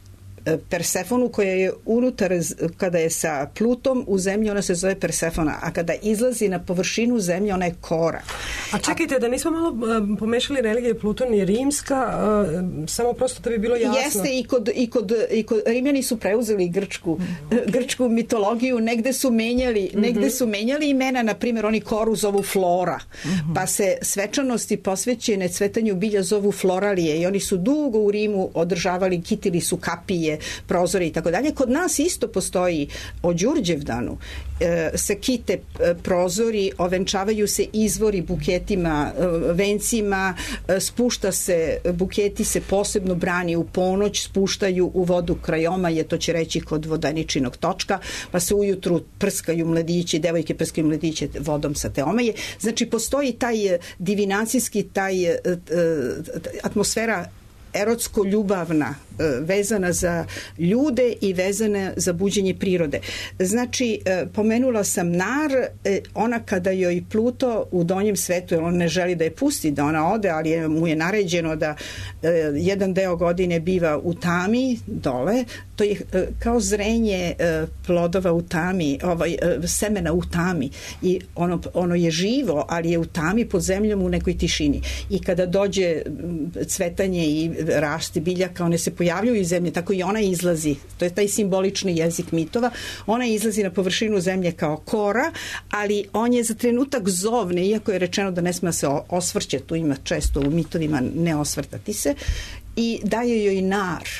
Persefonu koja je unutar, kada je sa Plutom u zemlji, ona se zove Persefona, a kada izlazi na površinu zemlje, ona je Kora. A čekajte, a, da nismo malo uh, pomešali religije, Pluton je rimska, uh, samo prosto da bi bilo jasno. Jeste, i kod, i kod, i kod Rimljani su preuzeli grčku, okay. grčku mitologiju, negde su menjali, mm-hmm. negde su menjali imena, na primjer, oni Koru zovu Flora, mm-hmm. pa se svečanosti posvećene cvetanju bilja zovu Floralije i oni su dugo u Rimu održavali, kitili su kapije, prozore i tako dalje. Kod nas isto postoji o Đurđevdanu e, se kite e, prozori, ovenčavaju se izvori buketima, e, vencima, e, spušta se, buketi se posebno brani u ponoć, spuštaju u vodu krajomaje, to će reći kod vodaničinog točka, pa se ujutru prskaju mladići, devojke prskaju mladiće vodom sa te omaje. Znači, postoji taj divinacijski, taj e, e, atmosfera erotsko-ljubavna, vezana za ljude i vezana za buđenje prirode. Znači, pomenula sam nar, ona kada joj Pluto u donjem svetu, jer on ne želi da je pusti, da ona ode, ali je, mu je naređeno da jedan deo godine biva u tami, dole, to je kao zrenje plodova u tami, ovaj, semena u tami i ono, ono je živo, ali je u tami pod zemljom u nekoj tišini. I kada dođe cvetanje i raste biljaka, one se pojavljuju iz zemlje, tako i ona izlazi. To je taj simbolični jezik mitova. Ona izlazi na površinu zemlje kao Kora, ali on je za trenutak zovne, iako je rečeno da ne sme se osvrće, tu ima često u mitovima ne osvrtati se, i daje joj nar.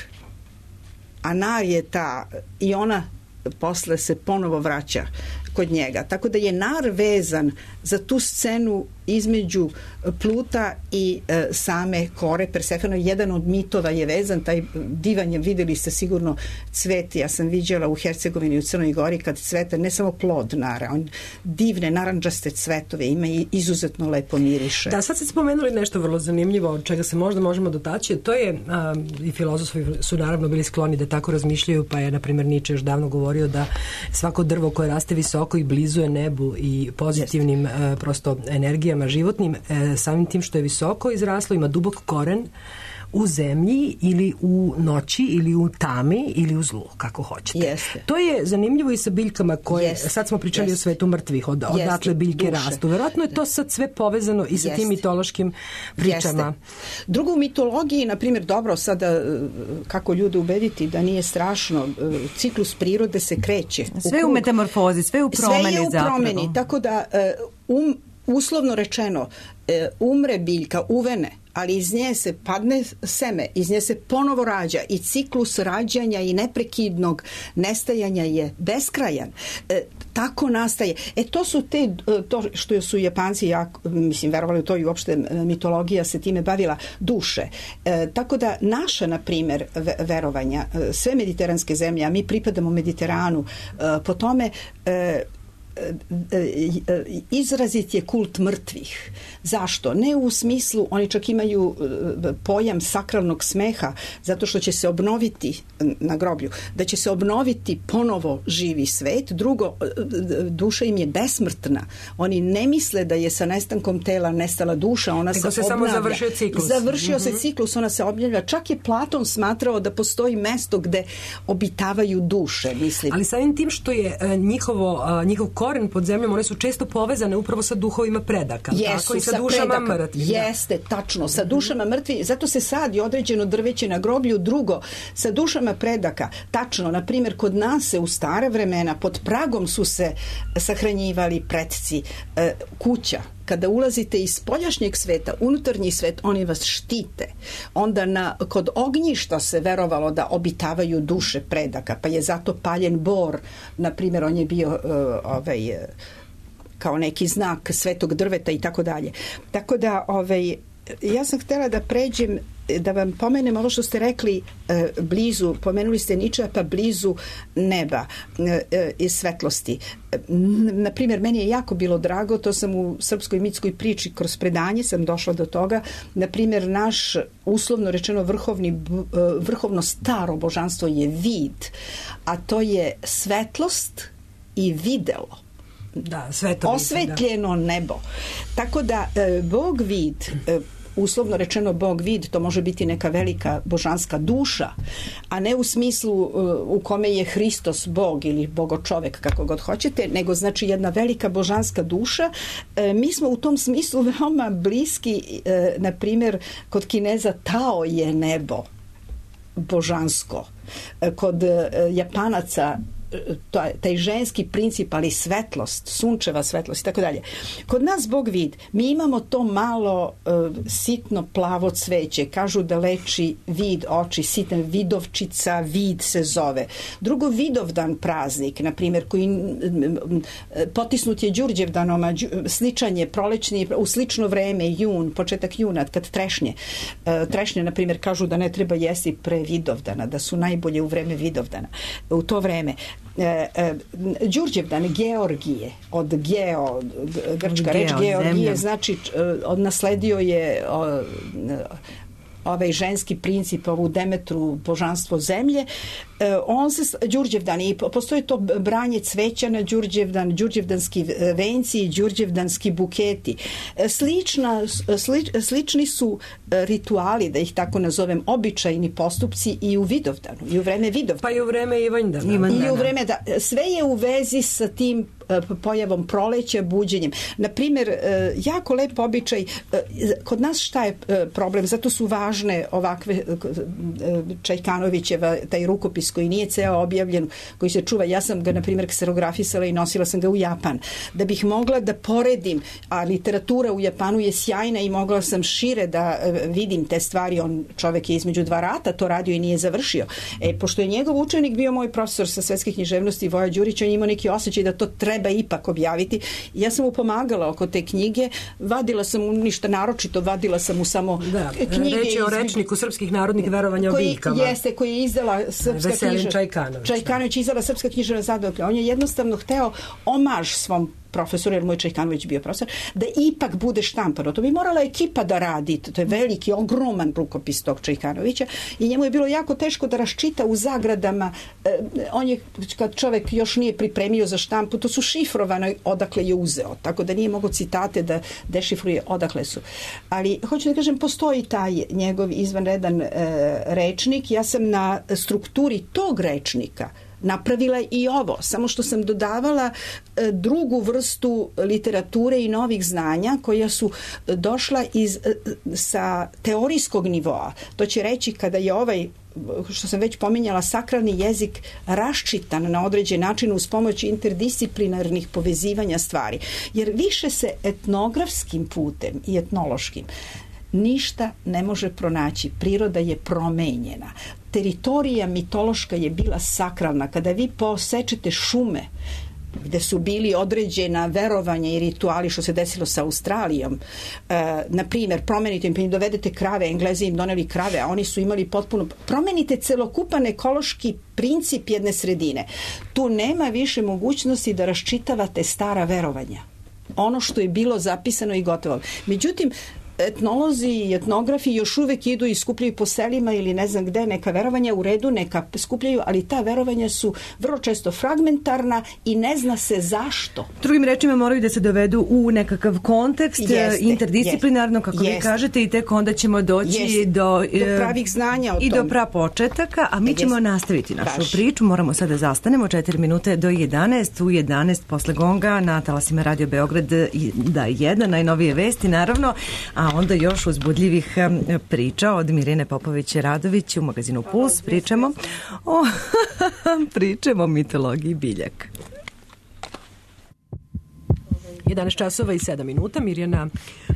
A nar je ta, i ona posle se ponovo vraća kod njega. Tako da je nar vezan za tu scenu između Pluta i e, same Kore, Persefone. Jedan od mitova je vezan, taj divan je, videli ste sigurno cvet, ja sam viđala u Hercegovini u Crnoj Gori kad cveta ne samo plod nara, on divne naranđaste cvetove ima i izuzetno lepo miriše. Da, sad ste spomenuli nešto vrlo zanimljivo od čega se možda možemo dotaći, to je, a, i filozofi su naravno bili skloni da tako razmišljaju, pa je na primjer Niče još davno govorio da svako drvo koje raste visoko i blizu je nebu i pozitivnim a, prosto energijama životnim, e, samim tim što je visoko izraslo, ima dubok koren u zemlji ili u noći ili u tami ili u zlu, kako hoćete. Jeste. To je zanimljivo i sa biljkama koje, Jeste. sad smo pričali Jeste. o svetu mrtvih, od, odatle biljke Duše. rastu. Verovatno je to sad sve povezano i sa Jeste. tim mitološkim pričama. Jeste. Drugo, u mitologiji, na primjer, dobro, sada kako ljude ubediti da nije strašno, ciklus prirode se kreće. Sve u, u metamorfozi, sve u promeni zapravo. Sve je u promeni, zapravo. Tako da um, uslovno rečeno, umre biljka, uvene, ali iz nje se padne seme, iz nje se ponovo rađa i ciklus rađanja i neprekidnog nestajanja je beskrajan. E, tako nastaje. E to su te, to što su Japanci, jako, mislim, verovali u to i uopšte mitologija se time bavila, duše. E, tako da naša, na primjer, verovanja, sve mediteranske zemlje, a mi pripadamo Mediteranu, e, po tome e, izrazit je kult mrtvih. Zašto? Ne u smislu, oni čak imaju pojam sakralnog smeha, zato što će se obnoviti na groblju, da će se obnoviti ponovo živi svet. Drugo, duša im je besmrtna. Oni ne misle da je sa nestankom tela nestala duša, ona se, se obnavlja. Samo završio ciklus. Završio mm-hmm. se ciklus, ona se obnavlja. Čak je Platon smatrao da postoji mesto gde obitavaju duše, mislim. Ali samim tim što je njihovo, njihov koren pod zemljom, one su često povezane upravo sa duhovima predaka. Jesu, tako i sa, sa dušama mrtvih. Jeste, tačno, sa dušama mrtvih. Zato se sadi određeno drveće na groblju. Drugo, sa dušama predaka, tačno, na primjer, kod nas se u stare vremena pod pragom su se sahranjivali pretci, e, kuća. Kada ulazite iz spoljašnjeg sveta, unutarnji svet, oni vas štite. Onda na, kod ognjišta se verovalo da obitavaju duše predaka, pa je zato paljen bor, na primjer, on je bio uh, ovaj, uh, kao neki znak svetog drveta i tako dalje. Tako da ovaj, ja sam htjela da pređem, da vam pomenem ovo što ste rekli e, blizu, pomenuli ste Ničea, pa blizu neba e, e, i svetlosti. Na primjer, meni je jako bilo drago, to sam u srpskoj mitskoj priči kroz predanje sam došla do toga, na primjer naš uslovno rečeno vrhovni, vrhovno staro božanstvo je vid, a to je svetlost i videlo. Da, sve to osvetljeno da. Nebo. Tako da e, Bog vid, e, uslovno rečeno Bog vid, to može biti neka velika božanska duša, a ne u smislu e, u kome je Hristos Bog ili Bogočovek, kako god hoćete, nego znači jedna velika božanska duša. E, mi smo u tom smislu veoma bliski, e, na primjer, kod Kineza Tao je nebo božansko. E, kod e, Japanaca taj ženski princip, ali svetlost, sunčeva svetlost i tako dalje. Kod nas Bog vid, mi imamo to malo uh, sitno plavo cveće, kažu da leči vid oči, sitna vidovčica, vid se zove. Drugo, Vidovdan praznik, na primjer, koji um, potisnut je Đurđevdanom, a sličan je prolećni, u slično vreme, jun, početak juna, kad trešnje. Uh, trešnje, na primjer, kažu da ne treba jesti pre Vidovdana, da su najbolje u vreme Vidovdana. U to vreme E, e, Đurđevdan, Georgije, od Geo, grčka reč Georgije, znači od nasledio je o, ovaj ženski princip, ovu Demetru, božanstvo zemlje. E, on se, Đurđevdan, i postoje to branje cveća na Đurđevdan, đurđevdanski venci i đurđevdanski buketi. E, slična, slič, slični su rituali, da ih tako nazovem, običajni postupci i u Vidovdanu, i u vreme Vidovdana. Pa i u vreme Ivanjdana. Ivanjdana. I u vreme, da, sve je u vezi sa tim pojavom proleća, buđenjem. Na primjer, jako lep običaj, kod nas šta je problem, zato su važne ovakve Čajkanovićeva, taj rukopis koji nije ceo objavljen, koji se čuva, ja sam ga na primjer kserografisala i nosila sam ga u Japan, da bih mogla da poredim, a literatura u Japanu je sjajna i mogla sam šire da vidim te stvari, on čovek je između dva rata to radio i nije završio. E, pošto je njegov učenik bio moj profesor sa svetske književnosti Voja Đurić, on je imao neki osjećaj da to treba ipak objaviti. Ja sam mu pomagala oko te knjige, vadila sam mu ništa naročito, vadila sam mu samo da, knjige. Reč je o rečniku srpskih narodnih verovanja o biljkama. Jeste, koji je izdala srpska književnost. Čajkanović. Čajkanović izdala srpska književna zadruga. On je jednostavno hteo omaž svom profesor, jer moj Čajkanović bio profesor, da ipak bude štampano. To bi morala ekipa da radi. To je veliki, ogroman rukopis tog Čajkanovića i njemu je bilo jako teško da raščita u zagradama. E, on je, kad čovek još nije pripremio za štampu, to su šifrovano odakle je uzeo. Tako da nije mogao citate da dešifruje odakle su. Ali, hoću da kažem, postoji taj njegov izvanredan e, rečnik. Ja sam na strukturi tog rečnika napravila i ovo, samo što sam dodavala e, drugu vrstu literature i novih znanja koja su došla iz, e, sa teorijskog nivoa. To će reći kada je ovaj, što sam već pominjala, sakralni jezik raščitan na određen način uz pomoć interdisciplinarnih povezivanja stvari. Jer više se etnografskim putem i etnološkim ništa ne može pronaći. Priroda je promenjena. Teritorija mitološka je bila sakralna. Kada vi posečete šume gde su bili određena verovanja i rituali, što se desilo sa Australijom, e, na primjer, promenite im, pa im dovedete krave, Englezi im doneli krave, a oni su imali potpuno, promenite celokupan ekološki princip jedne sredine. Tu nema više mogućnosti da raščitavate stara verovanja. Ono što je bilo zapisano i gotovo. Međutim, etnolozi i etnografi još uvek idu i skupljaju po selima ili ne znam gde neka verovanja, u redu neka skupljaju, ali ta verovanja su vrlo često fragmentarna i ne zna se zašto. Drugim rečima moraju da se dovedu u nekakav kontekst, jeste, interdisciplinarno, kako jeste. Vi kažete, i tek onda ćemo doći jeste. do, do pravih znanja o i tom. do prapočetaka, a mi jeste. ćemo nastaviti našu Baš. priču. Moramo sada zastanemo četiri minute do jedanaest, u jedanaest posle gonga na talasima Radio Beograd da jedan, najnovije vesti naravno, a onda još uzbudljivih priča od Mirjane Popović-Radović u magazinu Puls. Pričamo o, pričamo o mitologiji biljaka. jedanaest časova i sedam minuta. Mirjana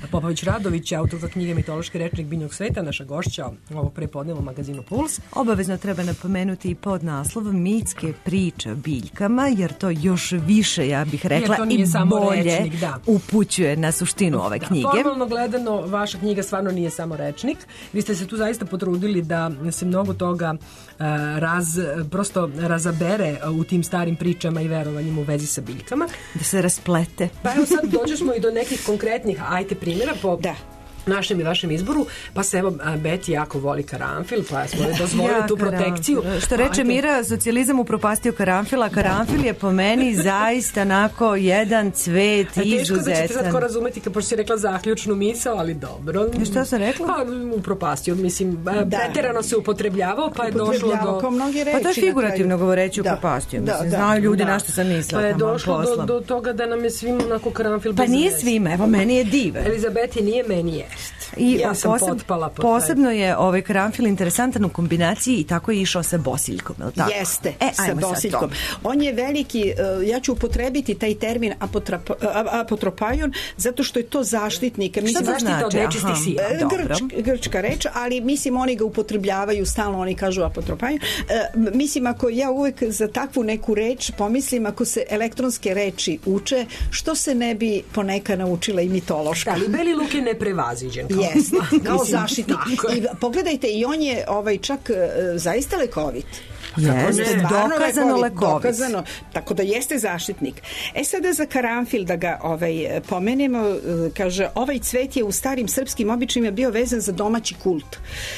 Popović-Radović, autorka knjige Mitološki rečnik biljnog sveta, naša gošća ovog prepodneva u magazinu Puls. Obavezno treba napomenuti i podnaslov Mitske priče o biljkama, jer to još više, ja bih rekla, i bolje rečnik, da. upućuje na suštinu ove da, knjige. Formalno gledano, vaša knjiga stvarno nije samo rečnik. Vi ste se tu zaista potrudili da se mnogo toga uh, raz, prosto razabere u tim starim pričama i verovanjima u vezi sa biljkama. Da se rasplete. Pa evo sad dođemo i do nekih konkretnih, ajte primjera po... Da. našem i vašem izboru, pa se evo Beti jako voli karanfil, pa smo je dozvolili ja, tu protekciju. Što reče Ajde. Mira, socijalizam upropastio karanfila, karanfil da. je po meni zaista onako jedan cvet izuzetan. Teško da ćete sad ko razumeti, kao pošto si rekla zaključnu misao, ali dobro. I što sam rekla? Pa upropastio, mislim, da. preterano se upotrebljavao, pa je došlo do... Kao mnogi reči, pa to je figurativno govoreći da. upropastio. Da, mislim, da, znaju ljudi da. na što sam mislila. Pa je došlo do, do toga da nam je svim onako karanfil pa bez nije veze. Svima, evo meni je divan. Elizabeti nije, meni je. I ja sam poseb, potpala po posebno je ovaj karanfil interesantan u kombinaciji i tako je išao sa bosiljkom, je li tako? Jeste, e, sa bosiljkom. On je veliki, ja ću upotrebiti taj termin apotrap, apotropajon, zato što je to zaštitnik. Šta to znači? Od nečistih sila? Grč, grčka reč, ali mislim oni ga upotrebljavaju, stalno oni kažu apotropajon. Mislim, ako ja uvek za takvu neku reč pomislim, ako se elektronske reči uče, što se ne bi ponekad naučila i mitološka? Da, ali beli luk je neprevaziđen. Jeste, kao zaštitnik. I pogledajte, i on je ovaj, čak uh, zaista lekovit. Jeste, dokazano lekovit. Dokazano, tako da jeste zaštitnik. E sada za karanfil da ga ovaj, pomenemo, uh, kaže, ovaj cvet je u starim srpskim običajima bio vezan za domaći kult.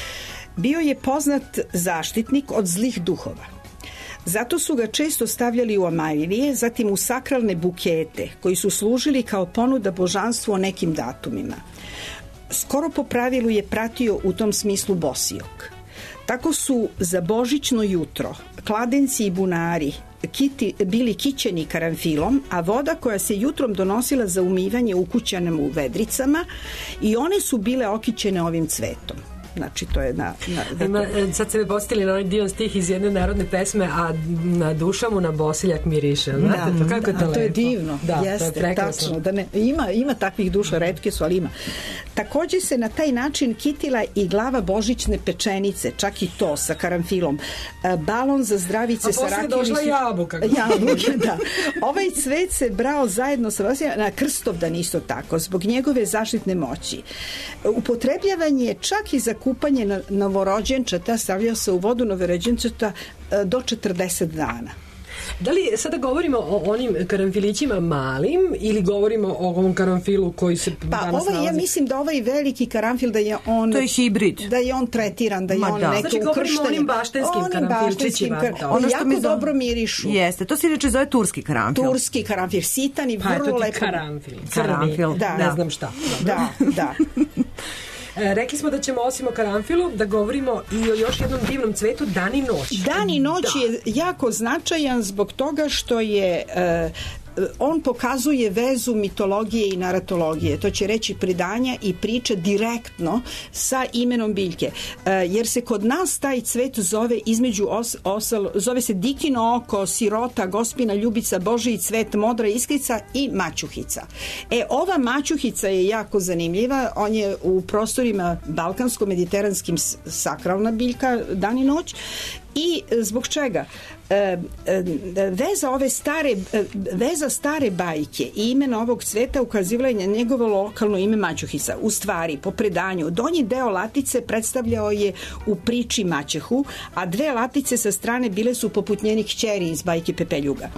Bio je poznat zaštitnik od zlih duhova. Zato su ga često stavljali u amajlije, zatim u sakralne bukete, koji su služili kao ponuda božanstvu o nekim datumima. Skoro po pravilu je pratio u tom smislu bosijok. Tako su za božićno jutro kladenci i bunari kiti, bili kićeni karanfilom, a voda koja se jutrom donosila za umivanje ukućanem u vedricama i one su bile okićene ovim cvetom. Znači, to je na... na Ima, sad se me postili na onaj dio stih iz jedne narodne pesme, a na duša mu na bosiljak miriše. Znate da, to? Kako je to a lepo? To je divno. Da, jeste, to je tačno. Da ne, ima, ima takvih duša, retke su, ali ima. Takođe se na taj način kitila i glava božićne pečenice, čak i to sa karanfilom. Balon za zdravice sa rakijom. A posle došla jabuka. Jabuke, da. Ovaj cvet se brao zajedno sa na Krstovdan isto tako, zbog njegove zaštitne moći. Upotrebljavan je čak i za kupanje novorođenčata, stavljao se u vodu novorođenčata do četrdeset dana. Da li sada govorimo o onim karanfilićima malim ili govorimo o ovom karanfilu koji se pa, danas ovaj, nalazi? Ja mislim da ovaj veliki karanfil da je on... To je hibrid. Da je on tretiran, da je Ma on da. neko znači, govorimo o onim baštenskim karanfilčićima. Kar... Ono jako mi dobro mirišu. Jeste, to se inače zove turski karanfil. Turski karanfil, sitan i pa, vrlo lepo. Karanfil. Karanfil. Da, ne znam šta. Da, da. E, rekli smo da ćemo osim o karanfilu da govorimo i o još jednom divnom cvetu, dan i noć. Dan i noć da. je jako značajan zbog toga što je e, on pokazuje vezu mitologije i naratologije, to će reći predanja i priče direktno sa imenom biljke, e, jer se kod nas taj cvet zove između os, osal, zove se Dikino oko, Sirota, Gospina, Ljubica, Božiji cvet, Modra iskrica i Maćuhica. E, ova Maćuhica je jako zanimljiva, on je u prostorima balkansko-mediteranskim sakralna biljka dan i noć. I zbog čega? E, veza ove stare veza stare bajke i imena ovog cveta ukazivala je na njegovo lokalno ime Maćuhica. U stvari, po predanju, donji deo latice predstavljao je u priči Maćehu, a dve latice sa strane bile su poput njenih kćeri iz bajke Pepeljuga.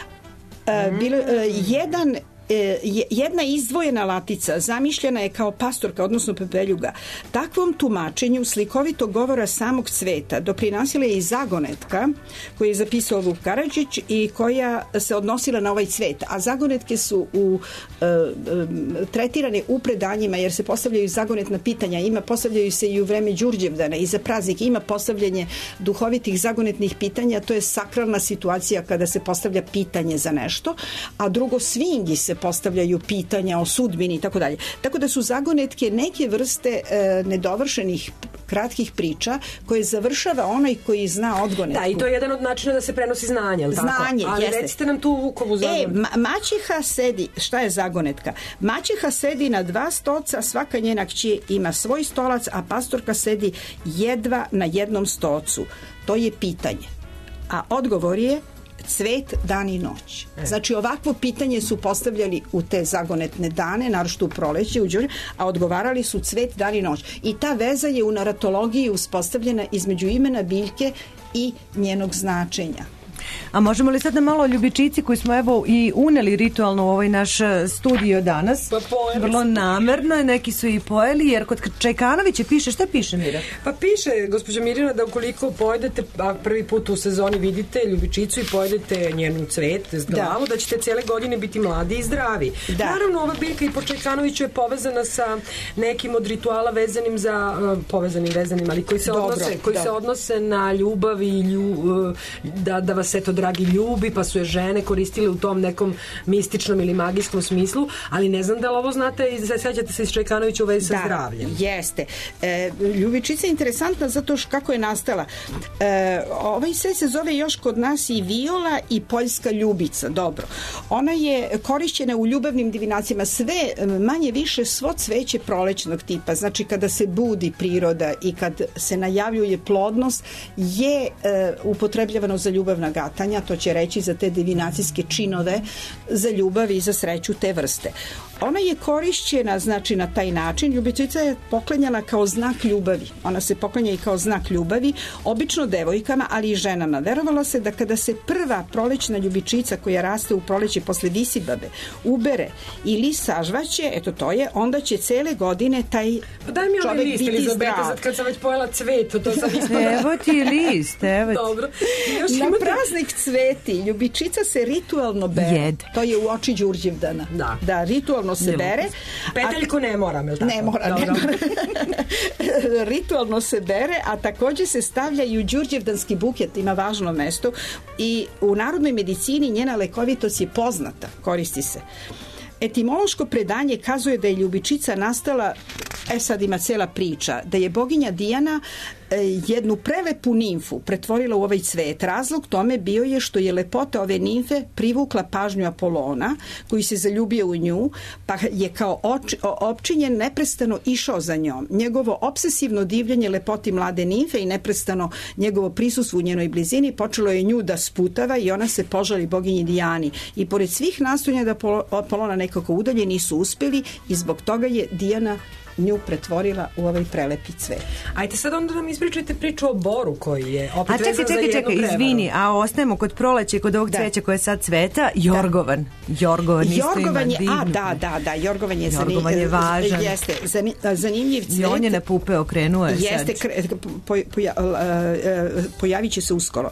E, bile, e, jedan jedna izdvojena latica zamišljena je kao pastorka, odnosno Pepeljuga. Takvom tumačenju slikovitog govora samog cveta doprinosila je i zagonetka koju je zapisao Vuk Karadžić i koja se odnosila na ovaj cvet. A zagonetke su u, e, tretirane u predanjima jer se postavljaju zagonetna pitanja. Ima, postavljaju se i u vreme Đurđevdana i za praznik. Ima postavljanje duhovitih zagonetnih pitanja. To je sakralna situacija kada se postavlja pitanje za nešto. A drugo, svingi se postavljaju pitanja o sudbini i tako dalje. Tako da su zagonetke neke vrste e, nedovršenih kratkih priča koje završava onaj koji zna odgonetku. Da, i to je jedan od načina da se prenosi znanje, ali tako? Znanje, ali jeste. recite nam tu Vukovu zagonetku. E, ma, maćeha sedi, šta je zagonetka? Maćeha sedi na dva stolca, svaka njena kći ima svoj stolac, a pastorka sedi jedva na jednom stolcu. To je pitanje. A odgovor je cvet, dan i noć. Znači ovakvo pitanje su postavljali u te zagonetne dane, naročito u proleće, u đuri, a odgovarali su cvet, dan i noć. I ta veza je u naratologiji uspostavljena između imena biljke i njenog značenja. A možemo li sad na malo o ljubičici koju smo evo i uneli ritualno u ovaj naš studio danas? Pa pojeli Vrlo smo. namerno je, neki su i pojeli, jer kod Čajkanovića piše, šta piše Mira? Pa piše, gospođa Mirjana, da ukoliko pojedete, a prvi put u sezoni vidite ljubičicu i pojedete njenu cvet, glavu, da. da ćete cijele godine biti mladi i zdravi. Da. Naravno, ova biljka i po Čajkanoviću je povezana sa nekim od rituala vezanim za, povezanim, vezanim, ali koji se, Dobro, odnose, koji da. se odnose na ljubav i lju, da, da vas eto dragi ljubi, pa su je žene koristile u tom nekom mističnom ili magijskom smislu, ali ne znam da li ovo znate i sećate se iz Čajkanovića u vezi sa da, zdravljem. Jeste. E, ljubičica je interesantna zato što kako je nastala. E, ovaj sve se zove još kod nas i viola i poljska ljubica. Dobro. Ona je korišćena u ljubavnim divinacijama. Sve, manje više, svo cveće prolećnog tipa. Znači kada se budi priroda i kad se najavljuje plodnost je e, upotrebljavano za ljubavna gatanja, to će reći za te divinacijske činove za ljubav i za sreću te vrste. Ona je korišćena znači na taj način. Ljubičica je poklanjala kao znak ljubavi. Ona se poklanja i kao znak ljubavi, obično devojkama, ali i ženama. Verovalo se da kada se prva prolećna ljubičica koja raste u proleće posle visibabe ubere ili sažvaće, eto to je, onda će cele godine taj pa daj mi čovek list, biti zdrav. Sad kad sam već pojela cvet, to sam ispada. Evo ti list, evo ti. Dobro. Još na imate... praznik cveti ljubičica se ritualno bere. Jed. To je u oči Đurđevdana. Da, da ritualno se bere. Peteljku ne moram, je li tako? Ne mora, ne mora. Ritualno se bere, a također se stavlja i u đurđevdanski buket, ima važno mesto i u narodnoj medicini njena lekovitost je poznata, koristi se. Etimološko predanje kazuje da je ljubičica nastala, e sad ima cela priča, da je boginja Dijana jednu prelepu nimfu pretvorila u ovaj cvet. Razlog tome bio je što je lepota ove nimfe privukla pažnju Apolona, koji se zaljubio u nju, pa je kao oč, opčinjen neprestano išao za njom. Njegovo obsesivno divljenje lepoti mlade nimfe i neprestano njegovo prisustvo u njenoj blizini počelo je nju da sputava i ona se požali boginji Dijani. I pored svih nastojanja da Apolona nekako udalje, nisu uspeli i zbog toga je Dijana nju pretvorila u ovaj prelepi cvet. Ajde sad onda nam ispričajte priču o boru koji je opet a čekaj, vezan čekaj, za čekaj, jednu izvini, a ostajemo kod proleća i kod ovog da. cveća koje sad cveta, Jorgovan. Da. Jorgovan isto Jorgovan ima je, a da, da, da, Jorgovan je, Jorgovan je važan. Jeste, zanimljiv cvet. I on je na pupe okrenuo je jeste, sad. Jeste, po, poja, pojavit će se uskoro.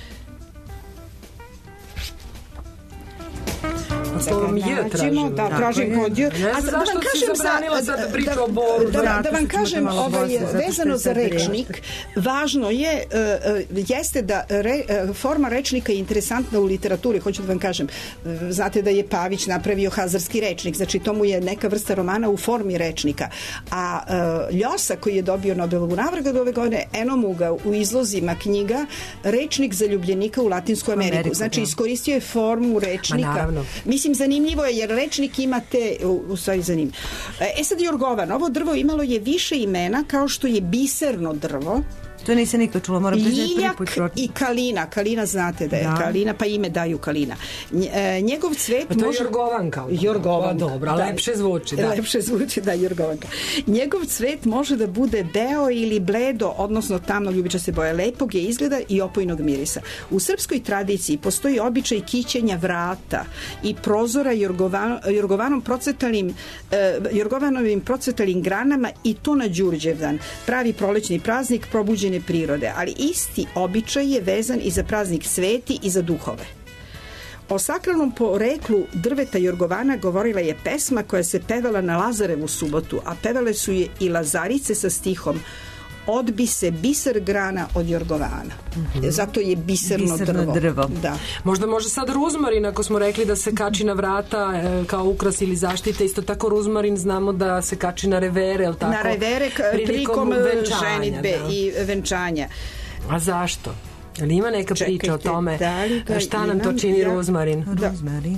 Slovo mi je tražimo. Da, tražim kod je. A da vam kažem za, sad priču o boru. Da, da, da vam kažem, ovaj, vezano za rečnik, važno je, uh, jeste da re, uh, forma rečnika je interesantna u literaturi, hoću da vam kažem. Uh, znate da je Pavić napravio hazarski rečnik, znači to mu je neka vrsta romana u formi rečnika. A uh, Ljosa, koji je dobio Nobelovu nagradu ove godine, eno mu ga u izlozima knjiga Rečnik zaljubljenika u Latinsku Ameriku. Ameriku znači, da. iskoristio je formu rečnika. Mislim, zanimljivo je jer rečnik imate u, u stvari zanimljivo. E sad Jorgovan, ovo drvo imalo je više imena kao što je biserno drvo. To nisam nikad čula, moram priznati prvi put pročitati. I kalina, kalina znate da je da. kalina, pa ime daju kalina. Njegov cvet pa to može... je Jorgovanka. Jorgovanka. Dobro, da. lepše zvuči. Da. Lepše zvuči, da, Jorgovanka. Njegov cvet može da bude beo ili bledo, odnosno tamno ljubičaste boje, lepog je izgleda i opojnog mirisa. U srpskoj tradiciji postoji običaj kićenja vrata i prozora Jorgovan, Jorgovanom procvetalim eh, Jorgovanovim procvetalim granama i to na Đurđevdan. Pravi prolećni praznik probuđen prirode, ali isti običaj je vezan i za praznik sveti i za duhove. O sakralnom poreklu drveta Jorgovana govorila je pesma koja se pevala na Lazarevu subotu, a pevale su je i Lazarice sa stihom odbi se biser grana od jorgovana. Mm-hmm. Zato je biserno, biserno drvo. drvo. Da. Možda može sad ruzmarin, ako smo rekli da se kači na vrata e, kao ukras ili zaštite, isto tako ruzmarin znamo da se kači na revere, jel tako? Na revere prilikom ženitbe da. I venčanja. A zašto? Ali ima neka Čekajte, priča o tome da šta nam imam, to čini ja, ruzmarin? Da,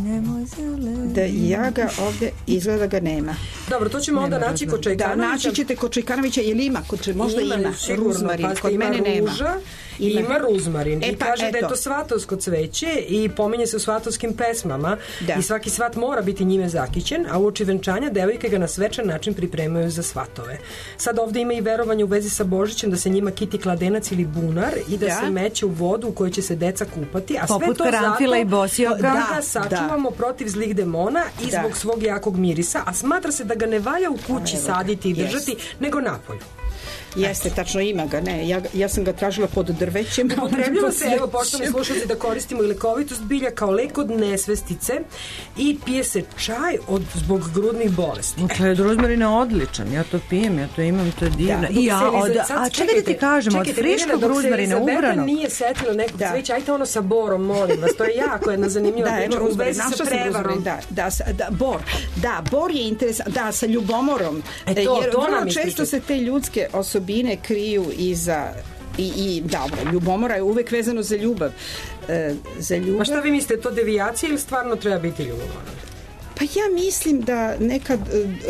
da ja ga ovde izgleda ga nema. Dobro, to ćemo onda naći kod Čajkanovića. Da, naći ćete kod Čajkanovića, jer ima, kod, možda ima, ima sigurno, ruzmarin, pa kod ima mene ruža, nema. Ima, ima ruzmarin e, i pa, kaže eto. da je to svatovsko cveće i pominje se u svatovskim pesmama da. I svaki svat mora biti njime zakićen, a uoči venčanja devojke ga na svečan način pripremaju za svatove. Sad ovde ima i verovanje u vezi sa Božićem da se njima kiti kladenac ili bunar i da, da. se meće u vodu u kojoj će se deca kupati, a sve poput to karanfila zato i bosjoga. da ga sačuvamo da. Protiv zlih demona i da. Zbog svog jakog mirisa, a smatra se da ga ne valja u kući saditi i držati, yes. nego napolju. Jeste, tačno ima ga, ne, ja, ja sam ga tražila pod drvećem. Upotrebljava se, evo, poštovani slušalci, da koristimo i lekovitost bilja kao lek od nesvestice i pije se čaj od, zbog grudnih bolesti. No, čaj od ruzmarina odličan, ja to pijem, ja to imam, to je divno. Da, I ja, od, Eliza, a čekaj da ti kažem, od friškog ruzmarina ubranog. Nije setila nekog da. Cveća, ajte ono sa borom, molim vas, to je jako jedna zanimljiva da, priča u vezi sa prevarom. Da, da, da, bor, da, bor je interesant, da, sa ljubomorom, e to, jer to vrlo često se te ljudske osobine kriju iza i, i dobro, ljubomora je uvek vezano za ljubav. E, za ljubav. A šta vi mislite, to devijacija ili stvarno treba biti ljubomoran? Pa ja mislim da neka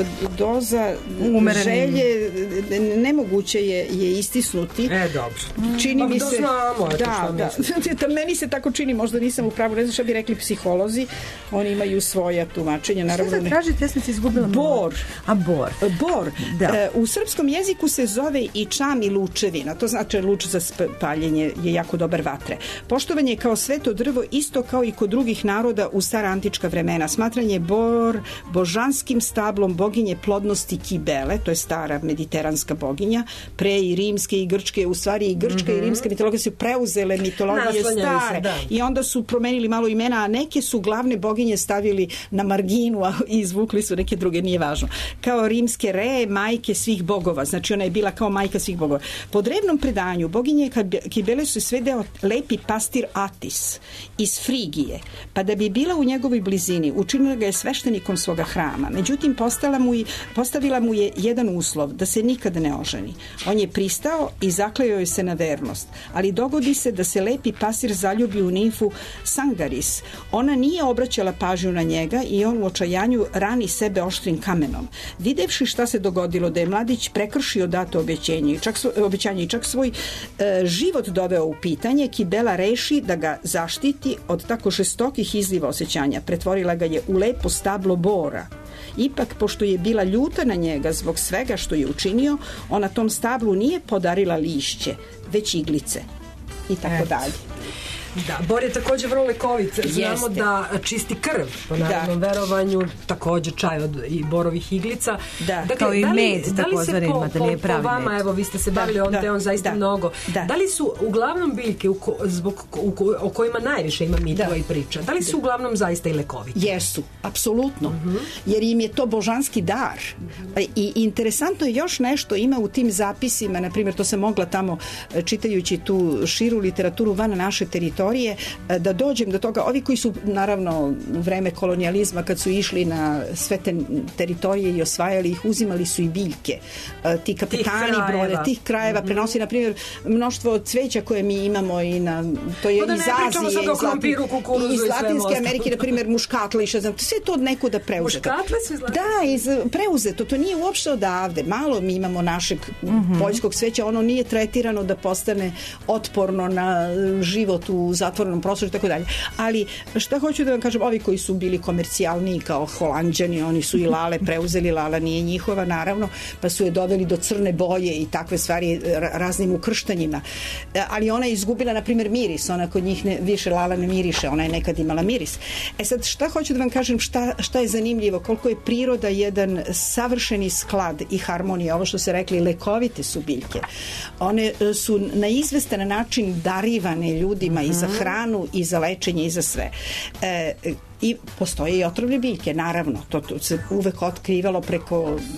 doza Umereni. Želje nemoguće je, je istisnuti. E, dobro. Čini pa mi to se... znamo, eto da, što da. Meni se tako čini, možda nisam u pravu, ne znam šta bi rekli psiholozi, oni imaju svoja tumačenja. Naravno, šta sad tražite, ja sam se izgubila. Bor. A bor. Bor. Da. E, u srpskom jeziku se zove i čam i lučevina, to znači luč za paljenje je jako dobar vatre. Poštovanje je kao sveto drvo isto kao i kod drugih naroda u stara antička vremena. Smatranje bor božanskim stablom boginje plodnosti Kibele, to je stara mediteranska boginja, pre i rimske i grčke, u stvari i grčka mm-hmm. i rimska mitologija su preuzele mitologije Naslanjaju stare se, da. I onda su promenili malo imena, a neke su glavne boginje stavili na marginu a izvukli su neke druge, nije važno. Kao rimske Re, majke svih bogova, znači ona je bila kao majka svih bogova. Po drevnom predanju boginje Kibele su sve deo lepi pastir Atis iz Frigije, pa da bi bila u njegovoj blizini, učinila ga je sveštenikom svoga hrama. Međutim, postala mu i, postavila mu je jedan uslov, da se nikad ne oženi. On je pristao i zakleo joj se na vernost. Ali dogodi se da se lepi pastir zaljubi u nimfu Sangaris. Ona nije obraćala pažnju na njega i on u očajanju rani sebe oštrim kamenom. Videvši šta se dogodilo, da je mladić prekršio dato obećanje i čak, svo, obećanje i čak svoj e, život doveo u pitanje, Kibela reši da ga zaštiti od tako žestokih izliva osjećanja. Pretvorila ga je u lepo stablo bora. Ipak, pošto je bila ljuta na njega zbog svega što je učinio, ona tom stablu nije podarila lišće, već iglice. I tako Et. dalje. Da, bor je takođe vrlo lekovit. Znamo Jeste. Da čisti krv, po narodnom da. verovanju, takođe čaj od i borovih iglica. Da, dakle, kao i med, da tako zvanima, da nije pravi med. Po vama, evo, vi ste se bavili da, ovom da, temom zaista da, mnogo. Da. da li su uglavnom biljke u ko, zbog, u ko, o kojima najviše ima mitova da. i priča, da li su uglavnom zaista i lekovite? Jesu, apsolutno. Uh-huh. Jer im je to božanski dar. Uh-huh. I interesantno je još nešto, ima u tim zapisima, na primjer, to sam mogla tamo, čitajući tu širu literaturu van naše teritorije, da dođem do toga, ovi koji su naravno vreme kolonijalizma kad su išli na sve te teritorije i osvajali ih, uzimali su i biljke, ti kapetani brode, tih krajeva, mm-hmm. prenosi na primjer mnoštvo cveća koje mi imamo i na, to je pa da iz Azije, iz, krompiru, Latin, iz Latinske Amerike, na primjer muškatle i što znam, sve to od nekuda preuzeto. Muškatle su iz Latinske? Da, iz, preuzeto, to nije uopšte odavde, malo mi imamo našeg mm-hmm. poljskog cveća, ono nije tretirano da postane otporno na život u zatvorenom prostoru i tako dalje. Ali šta hoću da vam kažem, ovi koji su bili komercijalniji kao Holanđani, oni su i lale preuzeli, lala nije njihova naravno, pa su je doveli do crne boje i takve stvari raznim ukrštanjima. Ali ona je izgubila na primjer miris, ona kod njih ne, više lala ne miriše, ona je nekad imala miris. E sad šta hoću da vam kažem, šta, šta je zanimljivo, koliko je priroda jedan savršeni sklad i harmonija, ovo što se rekli, lekovite su biljke. One su na izvestan način darivane ljudima i za hranu i za lečenje i za sve. E, i postoje i otrovne biljke, naravno, to, to se uvek otkrivalo preko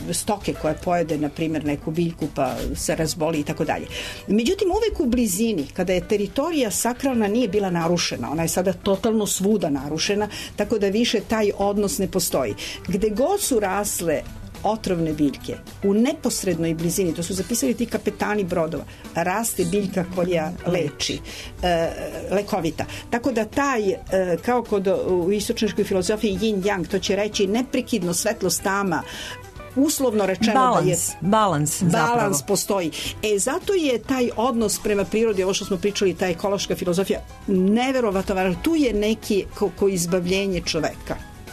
stoke koja pojede, na primjer, neku biljku pa se razboli i tako dalje. Međutim, uvek u blizini, kada je teritorija sakralna nije bila narušena, ona je sada totalno svuda narušena, tako da više taj odnos ne postoji. Gde god su rasle otrovne biljke, u neposrednoj blizini, to su zapisali ti kapetani brodova, raste biljka koja leči, e, lekovita. Tako da taj, e, kao kod u istočnjačkoj filozofiji yin-yang, to će reći neprekidno svetlost tama, uslovno rečeno balans, da je balans, balans zapravo. postoji. E, zato je taj odnos prema prirodi, ovo što smo pričali, ta ekološka filozofija, neverovatno važna. Tu je neki ko, ko izbavljenje čoveka.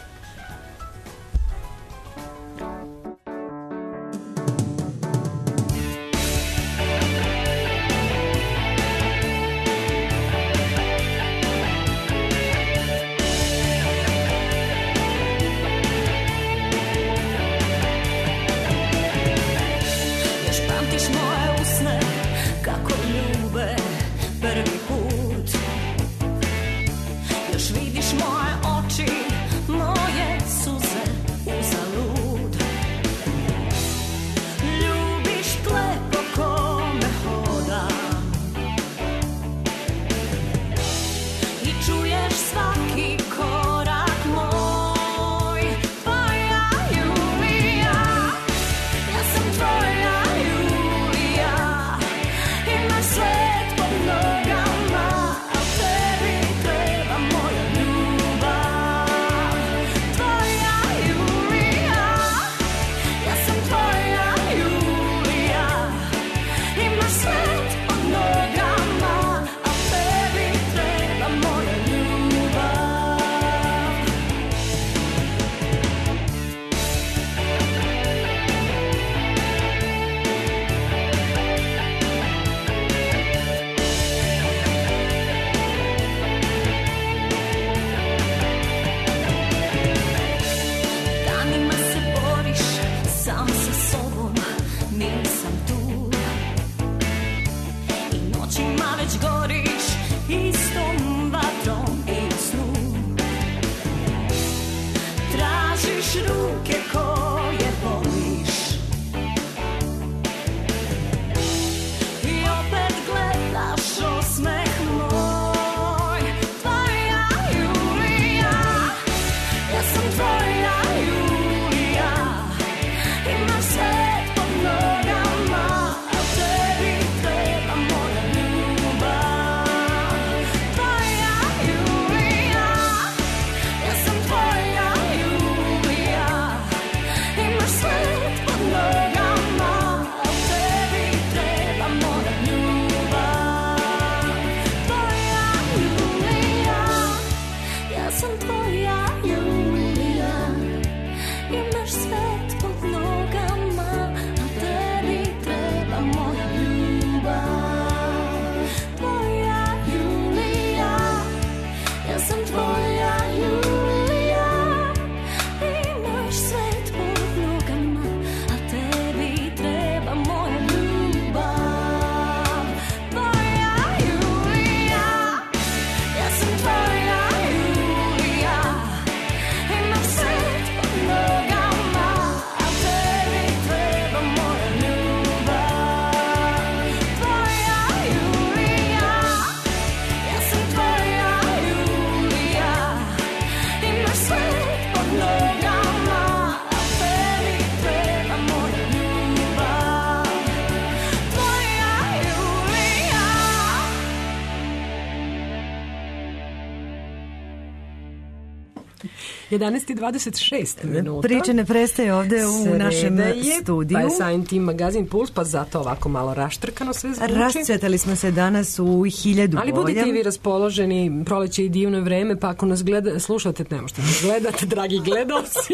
jedanaest i dvadeset šest minuta. Priča ne prestaje ovde u Sreda našem je, studiju. Pa je samim tim magazin Puls, pa zato ovako malo raštrkano sve zvuči. Rascvetali smo se danas u hiljadu Ali boja. budite i vi raspoloženi, proleće i divno vreme, pa ako nas gleda, slušate, ne možete nas gledate, dragi gledalci.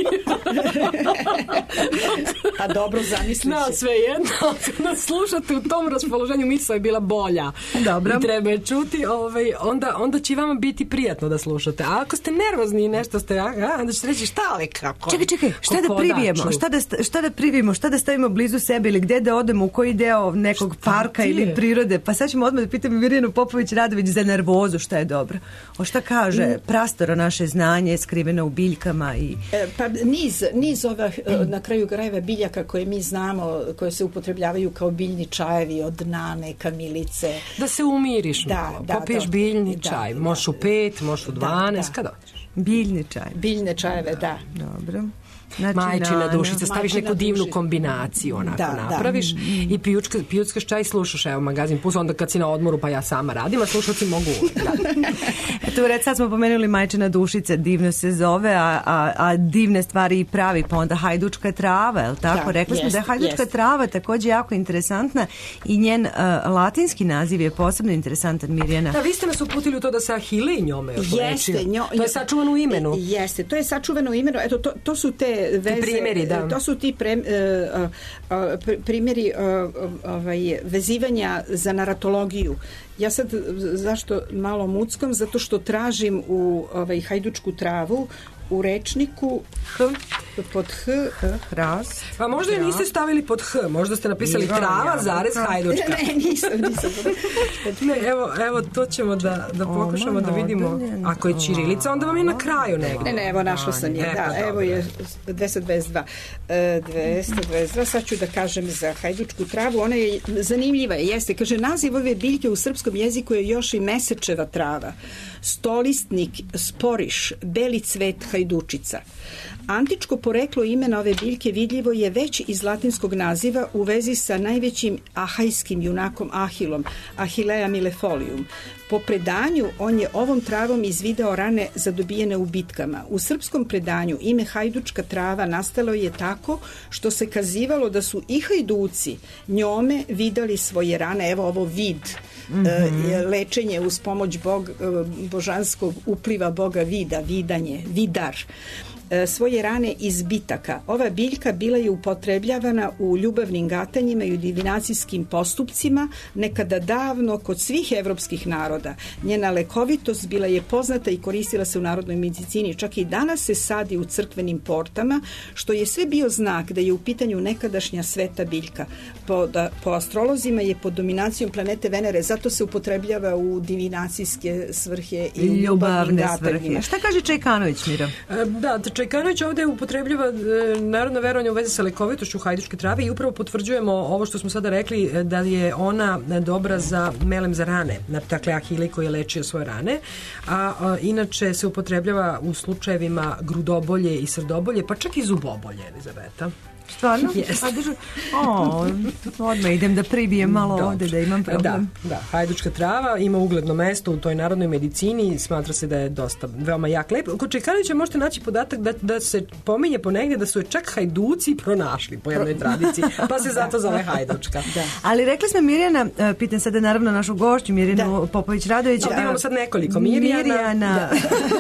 A dobro, zamisli no, se. sve jedno, ako nas slušate u tom raspoloženju, misla je bila bolja. Dobro. I treba je čuti, ovaj, onda, onda će vama biti prijatno da slušate. A ako ste nervozni i nešto ste A, onda ćete reći šta ali kako? Čekaj, čekaj, šta da privijemo? Šta da, šta da privijemo? Šta da stavimo blizu sebe ili gde da odemo, u koji deo nekog šta parka ili prirode? Pa sad ćemo odmah da pitamo Mirjanu Popović-Radović za nervozu šta je dobro. O šta kaže mm. prastoro naše znanje skriveno u biljkama i... E, pa niz, niz ova na kraju krajeva biljaka koje mi znamo, koje se upotrebljavaju kao biljni čajevi od nane, kamilice. Da se umiriš da, malo. Da, popiješ da, biljni da, čaj. Da, možeš u pet, možeš u dvanaest, da, da. Kada hoćeš. Biljni čaj. Biljne čajeve, da. Dobro. Znači, majčina dušica, staviš majčina neku divnu dušica. Kombinaciju onako da, napraviš da. i pijučka, pijuckaš čaj, slušaš, evo magazin Puls, onda kad si na odmoru pa ja sama radim, a slušalci mogu da. Eto, red, sad smo pomenuli majčina dušica, divno se zove, a, a, a divne stvari i pravi, pa onda hajdučka trava, je li tako? Da, Rekli smo jest, da je hajdučka jest. trava takođe jako interesantna i njen uh, latinski naziv je posebno interesantan, Mirjana. Da, vi ste nas uputili u to da se Ahile i njome još Jeste, njo, to je sačuvano u imenu. Jeste, to je sačuvano u imenu. Eto, to, to su te veze... Primjeri, da. To su ti pre, uh, uh, primjeri uh, ovaj, vezivanja za naratologiju. Ja sad, zašto malo muckam? Zato što tražim u ovaj, hajdučku travu u rečniku H, pod H, hras. Pa možda je niste stavili pod H, možda ste napisali Ivan, trava, ja, zarez, hajdučka. Ne, nisam, nisam. Ne, evo, evo, to ćemo da, da pokušamo da vidimo. Ako je ćirilica, onda vam je na kraju negdje. Ne, ne, evo, našla sam je. Da, evo je dvesta dvadeset dva. dvesta dvadeset dva, sad ću da kažem za hajdučku travu. Ona je zanimljiva, jeste. Kaže, naziv ove biljke u srpskom jeziku je još i mesečeva trava. Stolistnik, sporiš, beli cvet, hajdučica. Antičko poreklo imena ove biljke vidljivo je već iz latinskog naziva u vezi sa najvećim ahajskim junakom Ahilom, Achillea millefolium. Po predanju, on je ovom travom izvideo rane zadobijene u bitkama. U srpskom predanju ime hajdučka trava nastalo je tako što se kazivalo da su i hajduci njome vidali svoje rane, evo ovo vid, mm-hmm. e, lečenje uz pomoć bog, božanskog upliva boga vida, vidanje, vidar, svoje rane iz bitaka. Ova biljka bila je upotrebljavana u ljubavnim gatanjima i u divinacijskim postupcima nekada davno kod svih evropskih naroda. Njena lekovitost bila je poznata i koristila se u narodnoj medicini. Čak i danas se sadi u crkvenim portama, što je sve bio znak da je u pitanju nekadašnja sveta biljka. Po, da, po astrolozima je pod dominacijom planete Venere, zato se upotrebljava u divinacijske svrhe i u ljubavnim gatanjima. Šta kaže Čajkanović, Miro? Da, Čajkanović ovdje upotrebljava e, narodno verovanje u vezi sa lekovitošću hajdučke trave i upravo potvrđujemo ovo što smo sada rekli da je ona dobra za melem za rane, dakle Ahile koji je lečio svoje rane, a, a inače se upotrebljava u slučajevima grudobolje i srdobolje, pa čak i zubobolje, Elizabeta. Stvarno? Yes. A držu... O, odmah idem da pribijem malo Dobre. ovde da imam problem. Da, da, hajdučka trava ima ugledno mesto u toj narodnoj medicini, smatra se da je dosta veoma jak lep. Kod Čajkanovića možete naći podatak da, da se pominje ponegdje da su je čak hajduci pronašli po jednoj tradiciji, pa se zato zove hajdučka. Da. Ali rekli smo Mirjana, pitam sada naravno našu gošću Mirjanu da. Popović-Radović. Da, imamo sad nekoliko Mirjana. Mirjana. Da.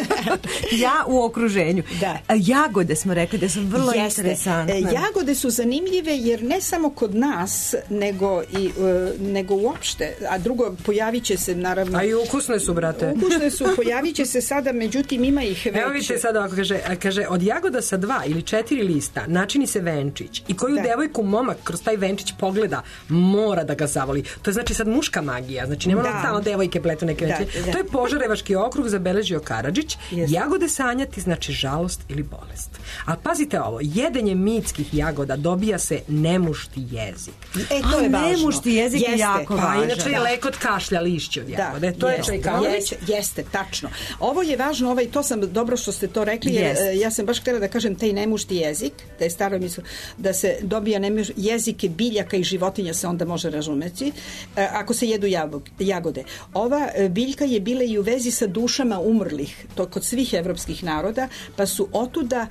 Ja u okruženju. Da. Jagode smo rekli da su vrlo Jeste. interesantne. Jagode su zanimljive jer ne samo kod nas, nego i nego uopšte, a drugo pojavit će se naravno. A i ukusne su, brate. Ukusne su, pojavit će se sada, međutim ima ih već. Evo vidite sada ako kaže, kaže od jagoda sa dva ili četiri lista načini se venčić i koju da. devojku momak kroz taj venčić pogleda, mora da ga zavoli. To je znači sad muška magija, znači nema da. Tamo devojke pletu neke da, venčiće. Da. To je Požarevački okrug, zabeležio Karadžić. Yes. Jagode sanjati znači žalost ili bolest. Ali pazite ovo, jedenje mitskih jagoda dobija se nemušti jezik. E, to je važno. Nemušti jezik je jako važan. Pa inače je lek od kašlja lišće od jagode. Da, to je Čajkanović. Jeste, jeste, tačno. Ovo je važno, ovaj, to sam dobro što ste to rekli, jer yes. ja sam baš htjela da kažem taj nemušti jezik, da je staro mislo, da se dobija nemušti jezike biljaka i životinja se onda može razumeti, ako se jedu jagode. Ova biljka je bila i u vezi sa dušama umrlih, to kod svih evropskih naroda, pa su otuda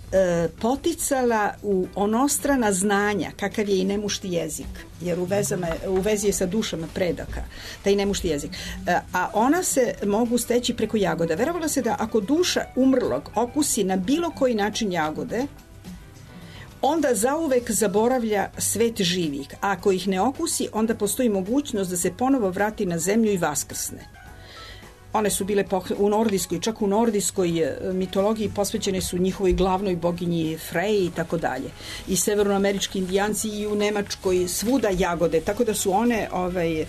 poticala u onostrana znanja kakav je i nemušti jezik, jer u, vezama, u vezi je sa dušama predaka, taj nemušti jezik, a ona se mogu steći preko jagoda. Verovalo se da ako duša umrlog okusi na bilo koji način jagode, onda zauvek zaboravlja svet živih, a ako ih ne okusi, onda postoji mogućnost da se ponovo vrati na zemlju i vaskrsne. One su bile poh- u nordijskoj, čak u nordijskoj mitologiji posvećene su njihovoj glavnoj boginji Freji i tako dalje. I severnoamerički indijanci i u Nemačkoj svuda jagode, tako da su one ovaj,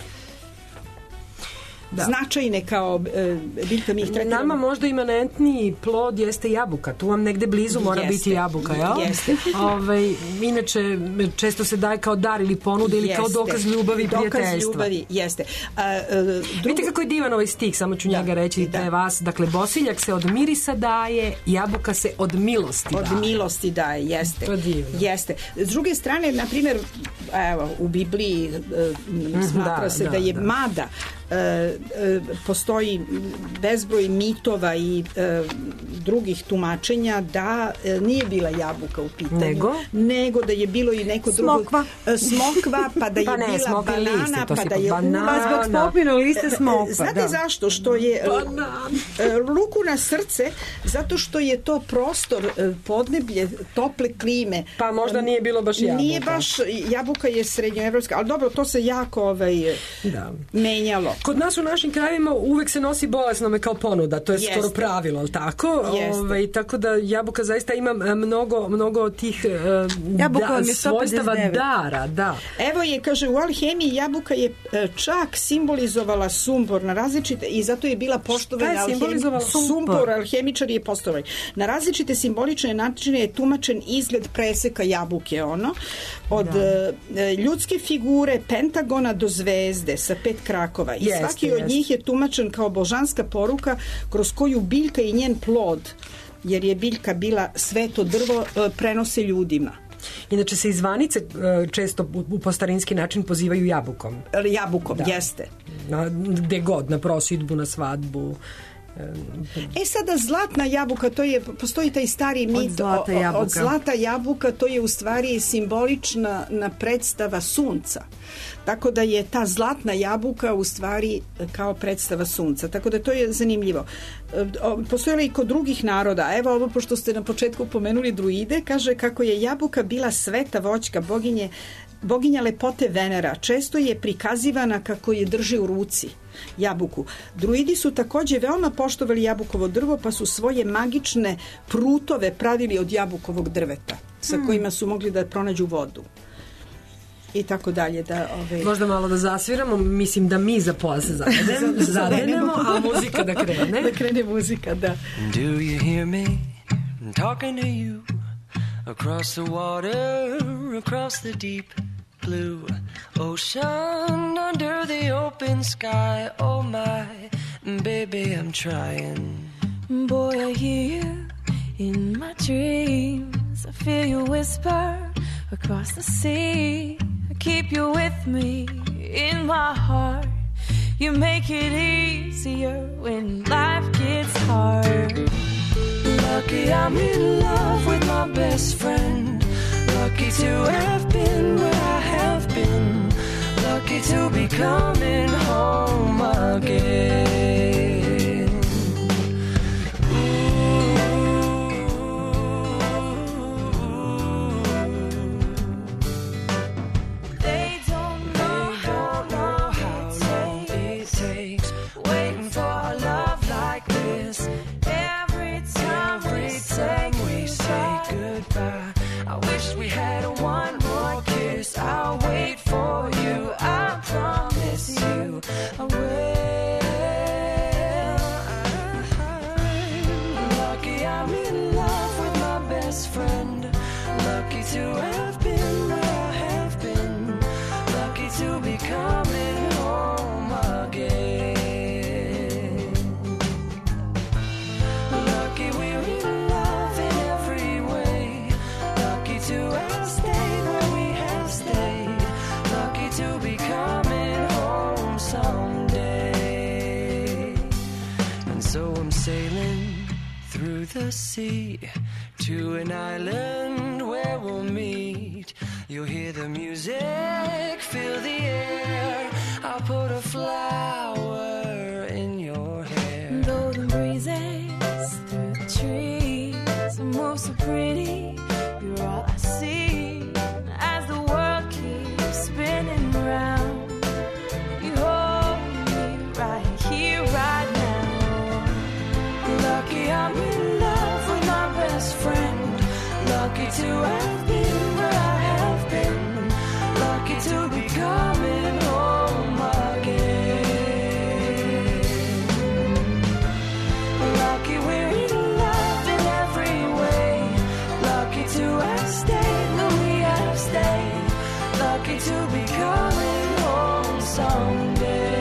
da. značajne kao e, biljka, mi ih tretiramo. Nama možda imanentniji plod jeste jabuka. Tu vam negde blizu mora jeste, biti jabuka, jel? Jeste. Ove, inače, često se daje kao dar ili ponuda ili kao dokaz ljubavi i prijateljstva. Dokaz ljubavi, jeste. A, a, drugo... Vidite kako je divan ovaj stih, samo ću njega da, reći, da je vas. Dakle, bosiljak se od mirisa daje, jabuka se od milosti od daje. Od milosti daje, jeste. To je divno. Jeste. S druge strane, na primjer, evo, u Bibliji uh, smatra da, se da, da je da. mada. E, e, postoji bezbroj mitova i e, drugih tumačenja da e, nije bila jabuka u pitanju, nego, nego da je bilo i neko drugo smokva, e, smokva pa da je pa ne, bila banana, liste, pa da je banana. Pa zbog smokvine liste smokva. Znate da. zašto? Što je e, ruku na srce, zato što je to prostor e, podneblje tople klime. Pa možda nije bilo baš jabuka. Nije baš, jabuka je srednjoevropska, ali dobro, to se jako ovaj, da. menjalo. Kod nas u našim krajevima uvek se nosi bolesnome kao ponuda, to je Jeste. skoro pravilo, ali tako? Ove, tako da jabuka zaista ima mnogo, mnogo tih jabuka da, svojstava dara. Da. Evo je, kaže, u alhemiji jabuka je čak simbolizovala sumpor na različite, i zato je bila poštovana simbolizovala sumpor. Sumpor, alhemičar je poštovan. Na različite simbolične načine je tumačen izgled preseka jabuke, ono, od da. ljudske figure, pentagona do zvezde sa pet krakova. I Jeste, svaki od njih je tumačen kao božanska poruka kroz koju biljka i njen plod, jer je biljka bila sveto drvo, prenose ljudima. Inače se izvanice često u postarinski način pozivaju jabukom. Jabukom, da. jeste. Na, gde god, na prosidbu, na svadbu. E sada zlatna jabuka, to je, postoji taj stari mit od zlata jabuka, od zlata jabuka, to je u stvari simbolična na predstava sunca. Tako da je ta zlatna jabuka u stvari kao predstava sunca. Tako da to je zanimljivo. Postojala i kod drugih naroda. Evo ovo, pošto ste na početku pomenuli druide, kaže kako je jabuka bila sveta voćka boginje, boginja lepote Venera. Često je prikazivana kako je drži u ruci jabuku. Druidi su takođe veoma poštovali jabukovo drvo, pa su svoje magične prutove pravili od jabukovog drveta, sa hmm. kojima su mogli da pronađu vodu. I tako dalje. Da, ove... Možda malo da zasviramo, mislim da mi za pola se zavedemo, zavedemo, a muzika da krene. Da krene muzika, da. Do you hear me talking to you across the water, across the deep blue ocean, under the open sky? Oh my, baby, I'm trying. Boy, I hear you in my dreams. I feel you whisper across the sea. I keep you with me in my heart. You make it easier when life gets hard. Lucky I'm in love with my best friend. Lucky to have been where I have been. Lucky to be coming home again. I'll wait for you, I promise you I will. Lucky I'm in love with my best friend. Lucky to have been where I have been. Lucky to be coming home again. Lucky we're in love in every way. Lucky to have stayed where we have stayed. Lucky to be coming home someday. And so I'm sailing through the sea to an island where we'll meet. You'll hear the music, feel the air. I'll put a flower in your hair. Though the breezes through the trees move so pretty, you're all I see as the world keeps spinning round. You hold me right here, right now. to have been where I have been, lucky to be coming home again. Lucky we're in love in every way, lucky to have stayed when we have stayed, lucky to be coming home someday.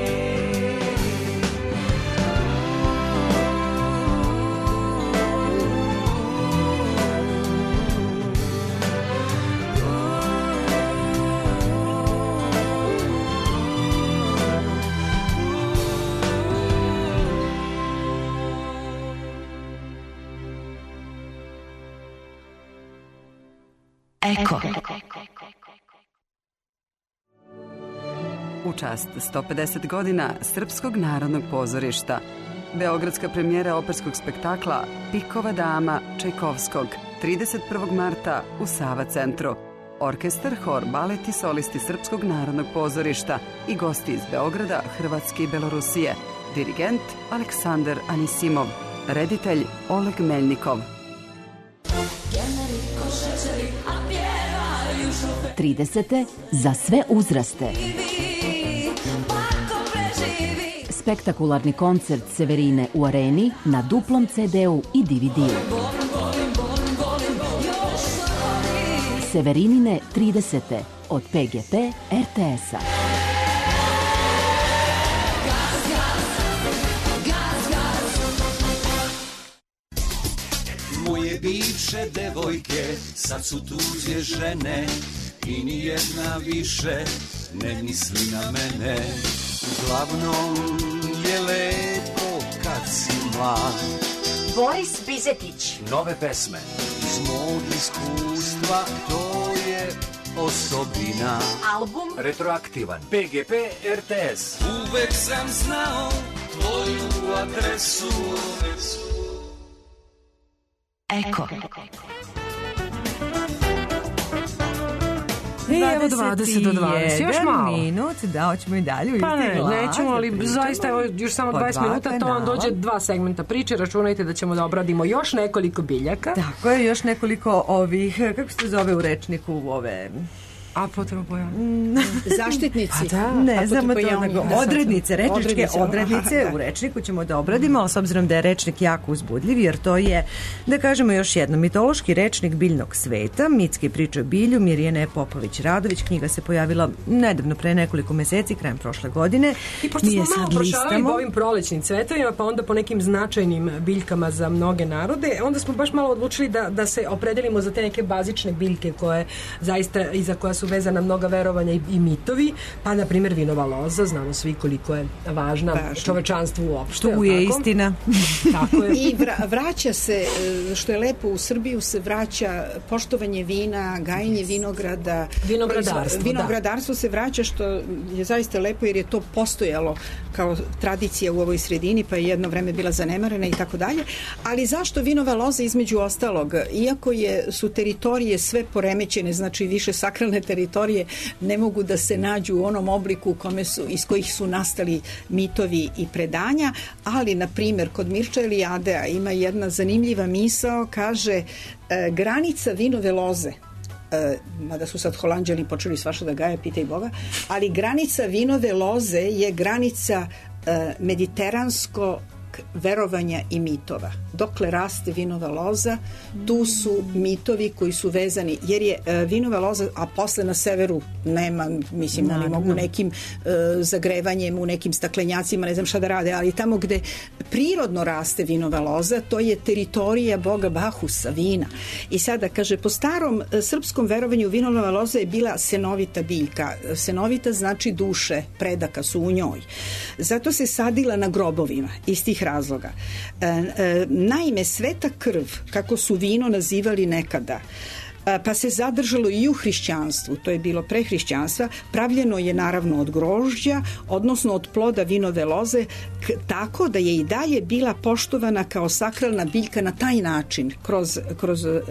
Eko. U čast sto pedeset godina Srpskog narodnog pozorišta. Beogradska premijera operskog spektakla Pikova dama Čajkovskog trideset prvog marta u Sava centru. Orkestar, hor, balet i solisti Srpskog narodnog pozorišta i gosti iz Beograda, Hrvatske i Belorusije. Dirigent Aleksandar Anisimov. Reditelj Oleg Meljnikov. tridesete za sve uzraste. Spektakularni koncert Severine u Areni na duplom ce de-u i de ve de-u. Severinine tridesete od pe ge pe er te es-a. Moje bivše devojke sad su tuđe žene i ni jedna više ne misli na mene. Uglavnom je lepo kad si mlad. Boris Bizetić. Nove pesme iz mog iskustva, to je osobina. Album retroaktivan. pe ge pe er te es. Uvek sam znao tvoju adresu. Eko. I evo dvadeset do dvanaest, još malo. Minut, da, hoćemo i dalje. Pa ne, nećemo, ali zaista evo još samo dvadeset minuta, to vam dođe dva segmenta priče, računajte da ćemo da obradimo još nekoliko biljaka. Tako je, još nekoliko ovih, kako se zove u rečniku ove... Apotropojavni. Zaštitnici. Pa da, ne znamo to, nego odrednice, rečničke odrednice u rečniku ćemo da obradimo, ali s obzirom da je rečnik jako uzbudljiv, jer to je, da kažemo još jedno, mitološki rečnik biljnog sveta, mitske priče o bilju, Mirjane Popović-Radović, knjiga se pojavila nedavno pre nekoliko meseci, krajem prošle godine. I pošto smo malo prošavali po ovim prolećnim cvetovima, pa onda po nekim značajnim biljkama za mnoge narode, onda smo baš malo odlučili da, da se opredelimo za te neke bazične biljke koje zaista, iza koja su vezana mnoga verovanja i, i mitovi, pa na primjer vinova loza, znamo svi koliko je važna Važno. čovečanstvu uopšte. Tu je tako? Istina. Tako je. I vra, vraća se, što je lepo, u Srbiju se vraća poštovanje vina, gajenje vinograda. Vinogradarstvo, Vinogradarstvo da. se vraća, što je zaista lepo jer je to postojalo kao tradicija u ovoj sredini, pa je jedno vreme bila zanemarena i tako dalje. Ali zašto vinova loza između ostalog? Iako je, su teritorije sve poremećene, znači više sakralne teritorije ne mogu da se nađu u onom obliku kome su, iz kojih su nastali mitovi i predanja, ali na primjer kod Mirča Elijadea ima jedna zanimljiva misao, kaže e, granica vinove loze, e, mada su sad Holanđani počeli svašta da gaje, pitaj Boga, ali granica vinove loze je granica e, mediteransko verovanja i mitova. Dokle raste vinova loza, tu su mitovi koji su vezani, jer je e, vinova loza, a posle na severu nema, mislim, no, oni mogu nekim e, zagrevanjem u nekim staklenjacima, ne znam šta da rade, ali tamo gde prirodno raste vinova loza, to je teritorija boga Bahusa, vina. I sada, kaže, po starom e, srpskom verovanju vinova loza je bila senovita biljka. Senovita znači duše, predaka su u njoj. Zato se sadila na grobovima iz tih razloga. E, e, naime, sveta krv, kako su vino nazivali nekada, pa se zadržalo i u hrišćanstvu, to je bilo pre hrišćanstva, pravljeno je naravno od grožđa, odnosno od ploda vinove loze, k- tako da je i dalje bila poštovana kao sakralna biljka na taj način, kroz, kroz uh,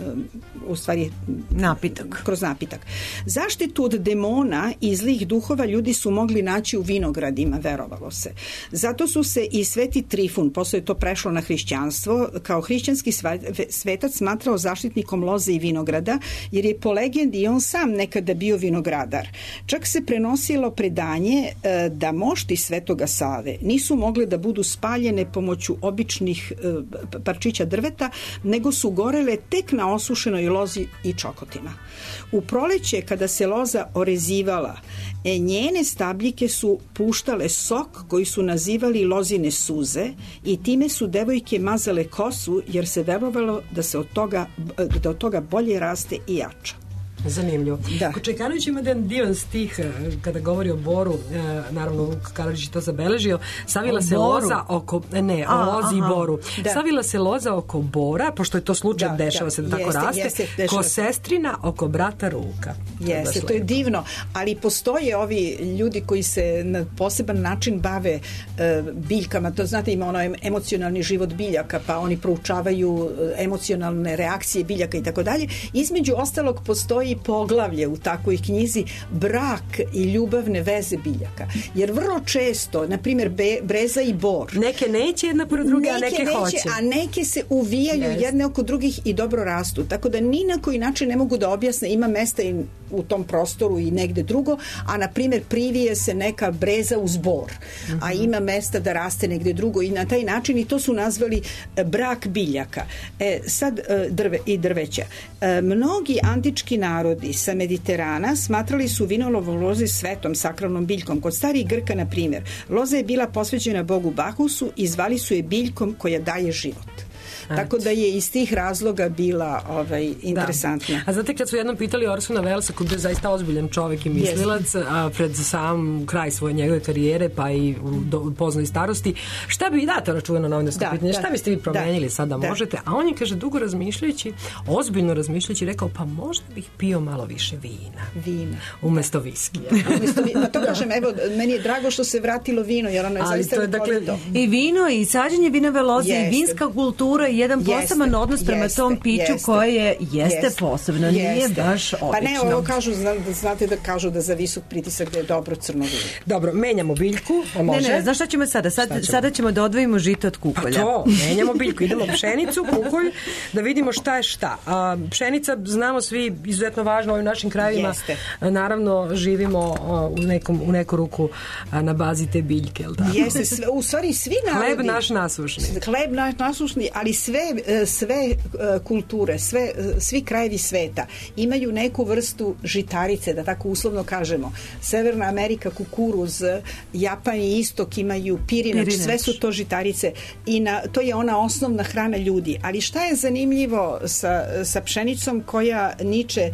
uh, u stvari napitak. Kroz napitak. Zaštitu od demona i zlih duhova ljudi su mogli naći u vinogradima, verovalo se. Zato su se i Sveti Trifun, posle je to prešlo na hrišćanstvo, kao hrišćanski svetac smatrao zaštitnikom loze i vinograda, jer je po legendi i on sam nekada bio vinogradar. Čak se prenosilo predanje e, da mošti Svetoga Save nisu mogle da budu spaljene pomoću običnih e, parčića drveta, nego su gorele tek na osušenoj lozi i čokotima. U proleće, kada se loza orezivala, e, njene stabljike su puštale sok koji su nazivali lozine suze i time su devojke mazale kosu, jer se verovalo da se od toga, da od toga bolje raste i jača. Zanimljivo. Da. Čekanović ima jedan divan stih kada govori o boru, naravno Vuk Karadžić je to zabeležio, savila o se boru? loza oko, ne, o A, lozi aha. i boru. Da. Savila se loza oko bora, pošto je to slučaj, Da, dešava da. se da tako Jeste, raste, jeste, dešava ko se. sestrina oko brata ruka. Jeste, to je divno, ali postoje ovi ljudi koji se na poseban način bave e, biljkama, to znate, ima ono emocionalni život biljaka, pa oni proučavaju emocionalne reakcije biljaka i tako dalje. Između ostalog postoji poglavlje u takvoj knjizi brak i ljubavne veze biljaka, jer vrlo često, na primjer, be, breza i bor, neke neće jedna pored druge, a neke, neće, hoće, a neke se uvijaju yes. jedne oko drugih i dobro rastu, tako da ni na koji način ne mogu da objasne, ima mesta i u tom prostoru i negde drugo, a na primjer privije se neka breza uz bor, mm-hmm. a ima mesta da raste negde drugo i na taj način, i to su nazvali brak biljaka. E, sad drve i drveća. E, mnogi antički narodi sa Mediterana smatrali su vinolovu loze svetom, sakralnom biljkom. Kod starih Grka, na primjer, loza je bila posvećena bogu Bakusu i zvali su je biljkom koja daje život. Tako da je iz tih razloga bila ovaj, interesantna. Da. A znate, kad su jednom pitali Orsona Wellesa, koji je zaista ozbiljan čovek i mislilac, a pred sam kraj svoje njegove karijere, pa i u, do, u poznoj starosti, šta bi vi date na čuveno novinarsko da, pitanje? Da, šta biste vi promenili da, sad da, da možete? A on je, kaže, dugo razmišljajući, ozbiljno razmišljajući, rekao, pa možda bih pio malo više vina. Vina. Umesto viski. Umesto vina. Na to kažem, evo, meni je drago što se vratilo vino, jer ono je ali zaista to je, dakle, i vino, i sađenje vinove loze, jeste. I vinska kultura, jedan poseban odnos prema jeste, tom piću jeste, koje jeste, jeste posebno, jeste. Nije baš obično. Pa ne, ovo kažu, znate da kažu da za visok pritisak da je dobro crno vino. Dobro, menjamo biljku, a može? Ne, ne, znaš šta ćemo sada? Sad, ćemo? Sada ćemo da odvojimo žito od kukolja. Pa to, menjamo biljku, idemo pšenicu, kukolj, da vidimo šta je šta. A, pšenica, znamo svi, izuzetno važno u ovim našim krajevima. Jeste. Naravno, živimo u, nekom, u neku ruku na bazi te biljke, jel tako? Jeste, sve, u stvari svi narodi. Hleb naš nasušni. Hleb naš nasušni, ali sve, sve kulture, sve, svi krajevi sveta imaju neku vrstu žitarice, da tako uslovno kažemo. Severna Amerika kukuruz, Japan i istok imaju pirinač, pirinač. Sve su to žitarice i na, to je ona osnovna hrana ljudi. Ali šta je zanimljivo sa, sa pšenicom koja niče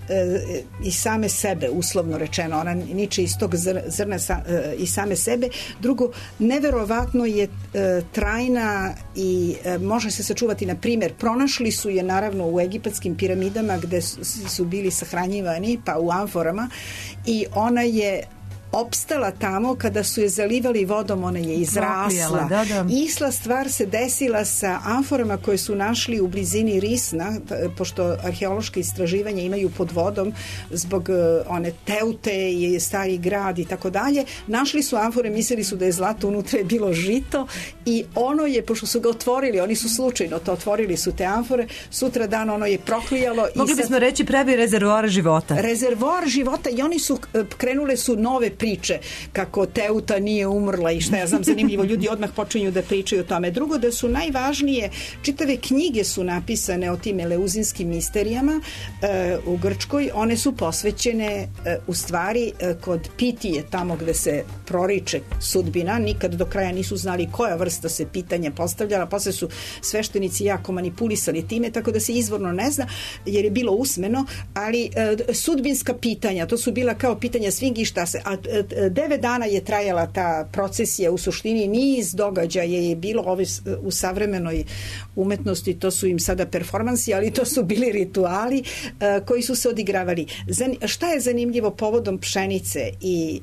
i same sebe, uslovno rečeno, ona niče iz tog zrna sa, i same sebe. Drugo, neverovatno je trajna i može se sačuvati. Na primjer, pronašli su je naravno u egipatskim piramidama gde su bili sahranjivani, pa u amforama, i ona je opstala tamo kada su je zalivali vodom, ona je izrasla. Da, da. Isla stvar se desila sa amforama koje su našli u blizini Risna, pošto arheološke istraživanja imaju pod vodom zbog one Teute i stari grad i tako dalje. Našli su amfore, mislili su da je zlato, unutra je bilo žito i ono je, pošto su ga otvorili, oni su slučajno to otvorili su te amfore, sutra dan ono je proklijalo. Mogli i sad, bismo reći pravi rezervoar života. Rezervoar života i oni su, krenule su nove priče kako Teuta nije umrla i šta ja znam, zanimljivo, ljudi odmah počinju da pričaju o tome. Drugo, da su najvažnije, čitave knjige su napisane o tim eleuzinskim misterijama e, u Grčkoj, one su posvećene e, u stvari e, kod Pitije, tamo gde se proriče sudbina, nikad do kraja nisu znali koja vrsta se pitanja postavljala, posle su sveštenici jako manipulisali time, tako da se izvorno ne zna, jer je bilo usmeno, ali e, sudbinska pitanja, to su bila kao pitanja svingi šta se, a devet dana je trajala ta procesija, u suštini niz događaja je bilo ove, u savremenoj umetnosti, to su im sada performansi, ali to su bili rituali koji su se odigravali. Šta je zanimljivo povodom pšenice i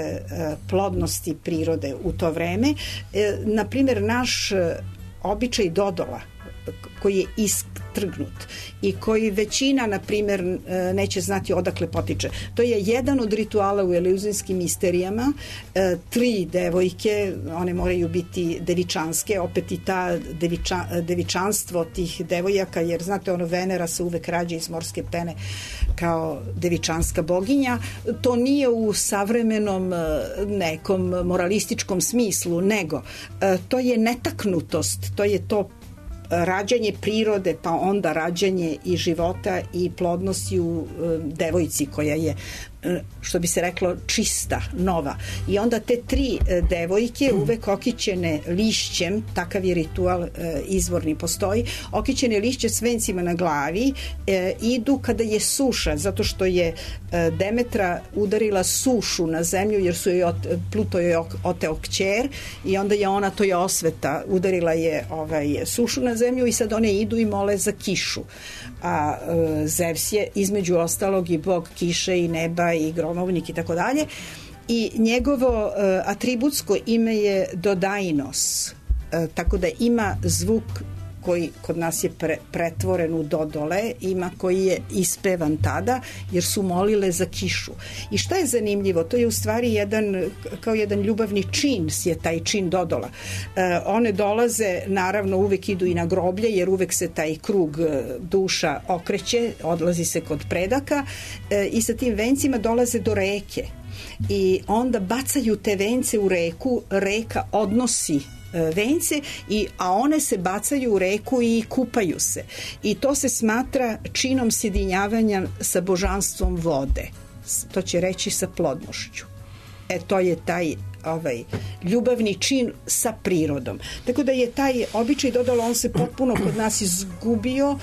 plodnosti prirode u to vreme? Na primjer, naš običaj dodola koji je istrgnut i koji većina, na primjer, neće znati odakle potiče. To je jedan od rituala u eluzijskim misterijama. E, tri devojke, one moraju biti devičanske, opet i ta deviča, devičanstvo tih devojaka, jer znate, ono, Venera se uvek rađa iz morske pene kao devičanska boginja. To nije u savremenom nekom moralističkom smislu, nego to je netaknutost, to je to rađanje prirode, pa onda rađanje i života i plodnosti u devojci koja je, što bi se reklo, čista, nova. I onda te tri devojke uvek okićene lišćem, takav je ritual izvorni postoji, okićene lišće s vencima na glavi, idu kada je suša, zato što je Demetra udarila sušu na zemlju, jer su joj Pluto je oteo kćer i onda je ona, to je osveta, udarila je ovaj, sušu na zemlju i sad one idu i mole za kišu. A Zevs je između ostalog i bog kiše i neba i gromovnik i tako dalje, i njegovo atributsko ime je Dodainos, tako da ima zvuk koji kod nas je pre, pretvoren u dodole, ima koji je ispevan tada, jer su molile za kišu. I šta je zanimljivo? To je u stvari jedan, kao jedan ljubavni čin je taj čin dodola. E, one dolaze, naravno, uvek idu i na groblje, jer uvek se taj krug duša okreće, odlazi se kod predaka, e, i sa tim vencima dolaze do reke. I onda bacaju te vence u reku, reka odnosi vence, i, a one se bacaju u reku i kupaju se. I to se smatra činom sjedinjavanja sa božanstvom vode. To će reći sa plodnošću. E, to je taj ovaj, ljubavni čin sa prirodom. Tako da je taj običaj dodola, on se potpuno kod nas izgubio.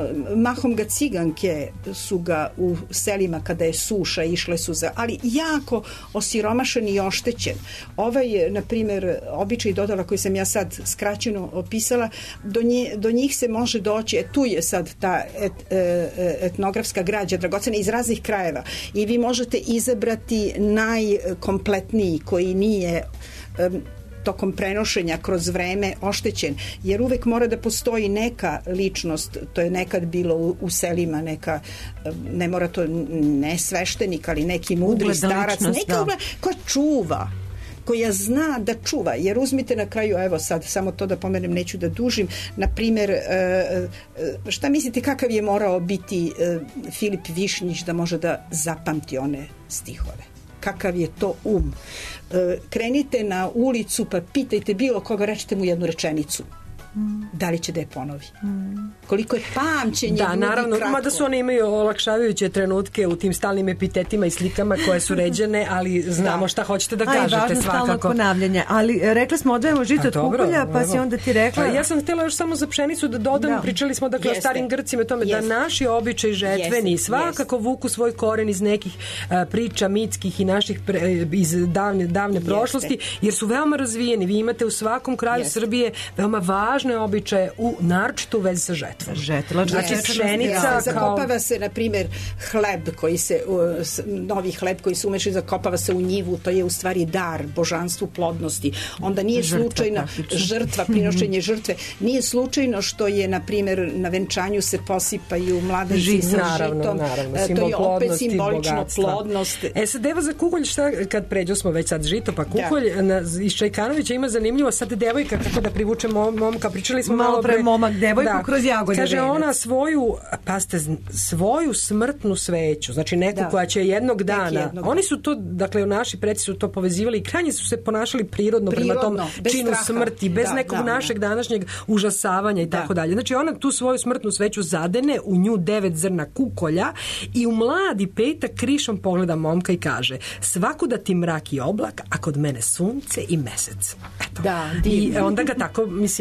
Mahom ga ciganke su ga u selima kada je suša išle su za, ali jako osiromašen i oštećen. Ovaj, na primjer, običaj dodola koji sam ja sad skraćeno opisala, do, nje, do njih se može doći, e, tu je sad ta et, et, etnografska građa dragocena iz raznih krajeva i vi možete izabrati najkompletniji koji nije je tokom prenošenja kroz vreme oštećen, jer uvek mora da postoji neka ličnost, to je nekad bilo u, u selima, neka, ne mora to ne sveštenik, ali neki mudri Ugleda starac, ličnost, neka ugled, koja čuva, koja zna da čuva, jer uzmite na kraju, evo sad, samo to da pomenem, neću da dužim, na primjer, šta mislite kakav je morao biti Filip Višnjić da može da zapamti one stihove? Kakav je to um? Krenite na ulicu pa pitajte bilo koga, rečite mu jednu rečenicu. Mm. Da li će da je ponovi? Mm. Koliko je pamćenje da, naravno, kratko. Mada su one imaju olakšavajuće trenutke u tim stalnim epitetima i slikama koje su ređene, ali znamo da. Šta hoćete da kažete. Aj, važno svakako. Ponavljanje, ali rekli smo odvajamo žito od kukolja, pa si onda ti rekla... A, ja sam htjela još samo za pšenicu da dodam, da. Pričali smo dakle Jeste. O starim Grcima tome Jeste. Da naši običaj žetveni Jeste. Svakako Jeste. Vuku svoj koren iz nekih a, priča mitskih i naših pre, iz davne, davne prošlosti, jer su veoma razvijeni. Vi imate u svakom kraju Jeste. Srbije veoma važne običaje u naročito u vezi sa žetvom. Žetva, znači pšenica zakopava kao... se na primjer hleb koji se novi hleb koji se umeši, zakopava se u njivu, to je u stvari dar božanstvu plodnosti. Onda nije žrtva, slučajno praktično. Žrtva, prinošenje žrtve, nije slučajno što je na primjer na venčanju se posipaju mladenci sa naravno, žitom. Naravno, to je opet simbolično plodnost. E sad, evo za kukolj, šta kad pređo smo već sad žito, pa kukolj da. Na, iz Čajkanovića ima zanimljivo sad devojka kako da privuče momka, pričali smo malo, malo pre momak devojku da. Kroz jagode. Kaže ona svoju, paste, svoju smrtnu sveću, znači neku da. Koja će jednog dana, jednog. Oni su to, dakle naši preci su to povezivali i krajnje su se ponašali prirodno, prirodno prema tom činu straha. Smrti, bez da, nekog da, našeg da. Današnjeg užasavanja i da. Tako dalje. Znači ona tu svoju smrtnu sveću zadene, u nju devet zrna kukolja i u mladi petak krišom pogleda momka i kaže: svakuda ti mrak i oblak, a kod mene sunce i mesec. Eto. Da, i onda ga tako, mislim, ja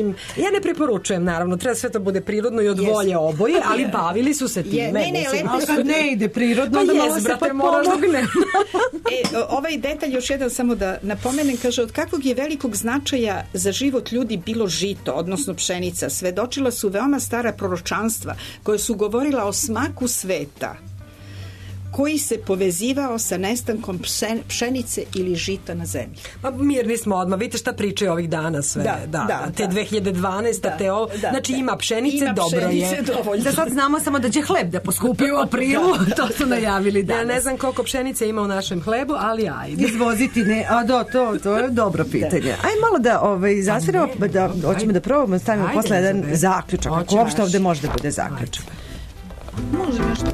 Ja ne preporučujem, naravno, treba sve to bude prirodno i od Jeste. volje oboje, ali bavili su se time. Je, ne, ne, mislim, lepo ali su- ne ide prirodno, Pa da jes, malo se brate, pa moraš da- pomogne. E, o- ovaj detalj još jedan samo da napomenem, kaže, od kakvog je velikog značaja za život ljudi bilo žito, odnosno pšenica, svedočila su veoma stara proročanstva koje su govorila o smaku sveta koji se povezivao sa nestankom pšen- pšenice ili žita na zemlji. Pa mirni smo odmah, vidite šta pričaju ovih dana sve. Da, Da, da, da, te da. dve hiljade dvanaeste. Da, te ovo, da, znači da. ima pšenice, Ima dobro pšenice, je. dovoljno. Da sad znamo samo da će hleb da poskupi u aprilu, to su najavili danas. Ja ne znam koliko pšenice ima u našem hlebu, ali ajde. Izvoziti ne, a da, to, to je dobro pitanje. Aj malo da ovaj, zasviramo, da, hoćemo da probamo, stavimo Ajde, posle jedan Elizabeth. zaključak. Ako Hoće. uopšte ovde može da bude zaključak. Može nešto.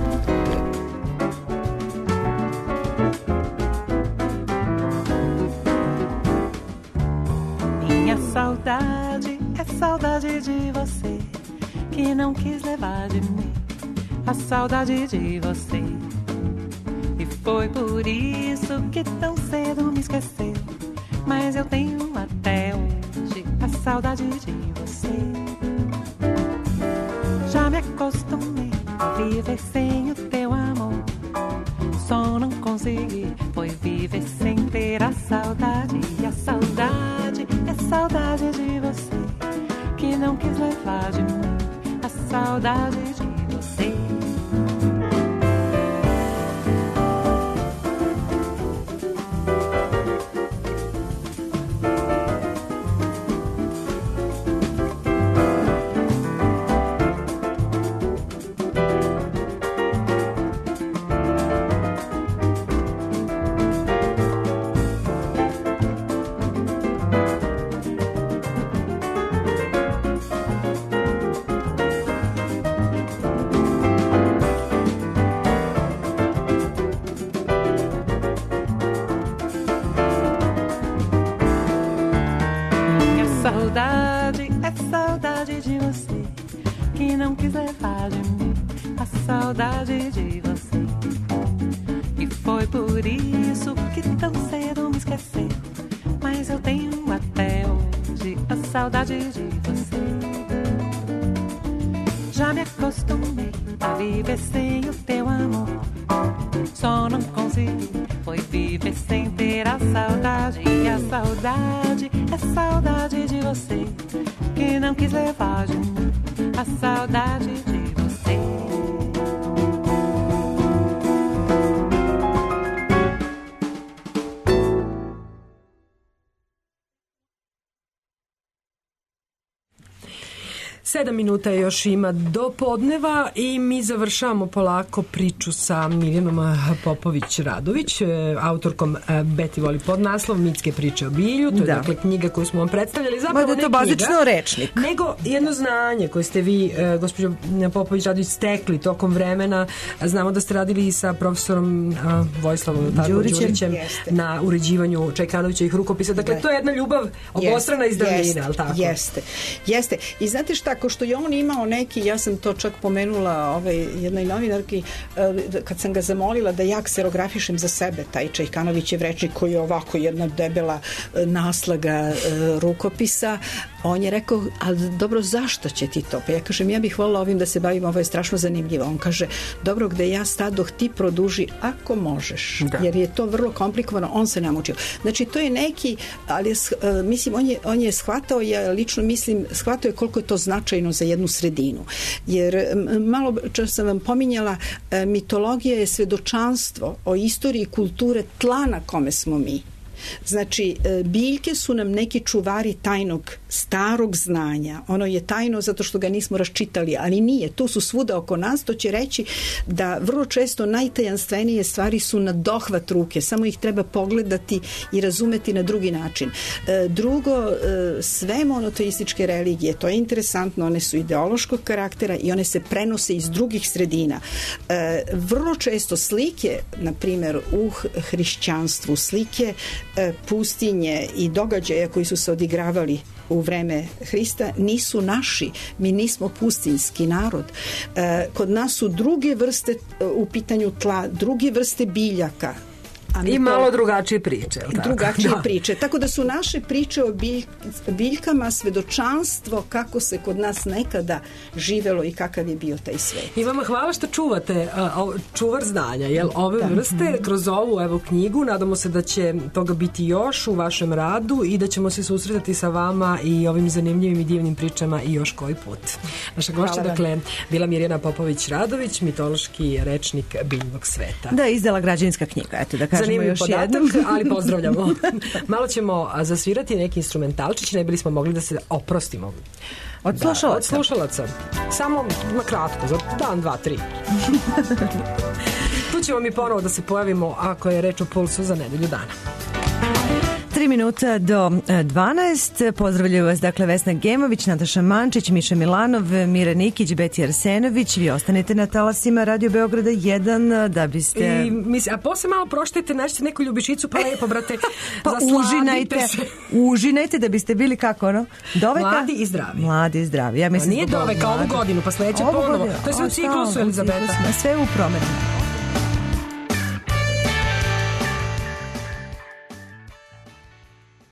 Minha saudade é saudade de você, que não quis levar de mim a saudade de você. E foi por isso que tão cedo me esqueceu. Mas eu tenho até hoje a saudade de você. Já me acostumei a viver sem o teu amor. Só não consegui foi viver sem ter a saudade. E a saudade é saudade de você, que não quis levar de mim a saudade de você. Minha saudade é saudade de você, que não quis levar de mim a saudade de você. E foi por isso que tão cedo me esqueceu. Mas eu tenho até hoje a saudade de você. Já me acostumei a viver sem o teu amor. Só não consegui foi viver sem ter a saudade. E a saudade é saudade de você, que não quis levar de mim a saudade de você. Sedam minuta još ima do podneva i mi završavamo polako priču sa Miljanom Popović-Radović, autorkom Beti voli podnaslov Mitske priče o bilju. To je Da. dakle knjiga koju smo vam predstavljali. Zapravo Ma da je to ne knjiga, bazično rečnik. nego jedno znanje koje ste vi, e, gospođo Popović-Radović, stekli tokom vremena. Znamo da ste radili i sa profesorom a, Vojislavom tako, Đurićem. Đurićem Jeste. na uređivanju Čajkanovićevih rukopisa. Dakle, Da. to je jedna ljubav obostrana iz davnine, Jeste, ali tako? Jeste, jeste. I znate šta, ko što je on imao neki, ja sam to čak pomenula ovaj, jednoj novinarki, eh, kad sam ga zamolila da ja kserografišem za sebe taj Čajkanovićev rečnik koji je ovako jedna debela eh, naslaga eh, rukopisa, on je rekao, ali dobro, zašto će ti to? Pa ja kažem, ja bih voljela ovim da se bavim, ovo je strašno zanimljivo. On kaže, dobro, gde ja stadoh, ti produži ako možeš, Da. jer je to vrlo komplikovano, on se namučio. Znači, to je neki, ali je sh- e, mislim, on je, on je shvatao, ja lično mislim, shvatao je koliko je to značajno za jednu sredinu. Jer m, malo čas sam vam pominjala, e, mitologija je svedočanstvo o istoriji kulture tla na kome smo mi. Znači, e, biljke su nam neki čuvari tajnog starog znanja. Ono je tajno zato što ga nismo raščitali, ali nije. To su svuda oko nas. To će reći da vrlo često najtajanstvenije stvari su na dohvat ruke. Samo ih treba pogledati i razumeti na drugi način. E, drugo, e, sve monoteističke religije, to je interesantno, one su ideološkog karaktera i one se prenose iz drugih sredina. E, vrlo često slike, na primjer, u hrišćanstvu, slike e, pustinje i događaja koji su se odigravali u vreme Hrista nisu naši. Mi nismo pustinski narod. E, kod nas su druge vrste e, u pitanju tla, druge vrste biljaka. A mi I to- malo drugačije priče. jel tako? drugačije Da. priče. Tako da su naše priče o bilj, biljkama svedočanstvo kako se kod nas nekada živelo i kakav je bio taj svet. I vama hvala što čuvate a, o, čuvar znanja, jel, ove vrste kroz ovu evo knjigu. Nadamo se da će toga biti još u vašem radu i da ćemo se susretati sa vama i ovim zanimljivim i divnim pričama i još koji put. Naša gošća, Hvala vam. dakle, bila Mirjana Popović-Radović, mitološki rečnik biljnog sveta. Da, izdala građevinska knjiga, eto da kažemo Zanimljiv još podatak, jednom. ali pozdravljamo. Malo ćemo a, zasvirati neki instrumentalčić, ne bili smo mogli da se oprostimo. Od Da, slušalaca. od slušalaca. Samo na kratko, za dan, dva, tri. Tu ćemo mi ponovo da se pojavimo ako je reč o Pulsu za nedelju dana. Tri minuta do e, dvanaest. Pozdravljaju vas dakle Vesna Gemović, Nataša Mančić, Miša Milanov, Mira Nikić, Beti Arsenović. Vi ostanete na talasima Radio Beograda jedan da biste... I, mislim, a posle malo proštajte, nađete neku ljubičicu, pa lepo, brate, Pa zasladite užinajte, se. užinajte da biste bili kako ono? Doveka? Mladi i zdravi. Mladi i zdravi. Ja Pa mislim nije zbog ovog doveka ovu mladog. godinu, pa sledeće Ovu ponovo. godinu. To je sve u A, ciklusu, stalno, u Elizabeta. ciklusu, sve u promenu.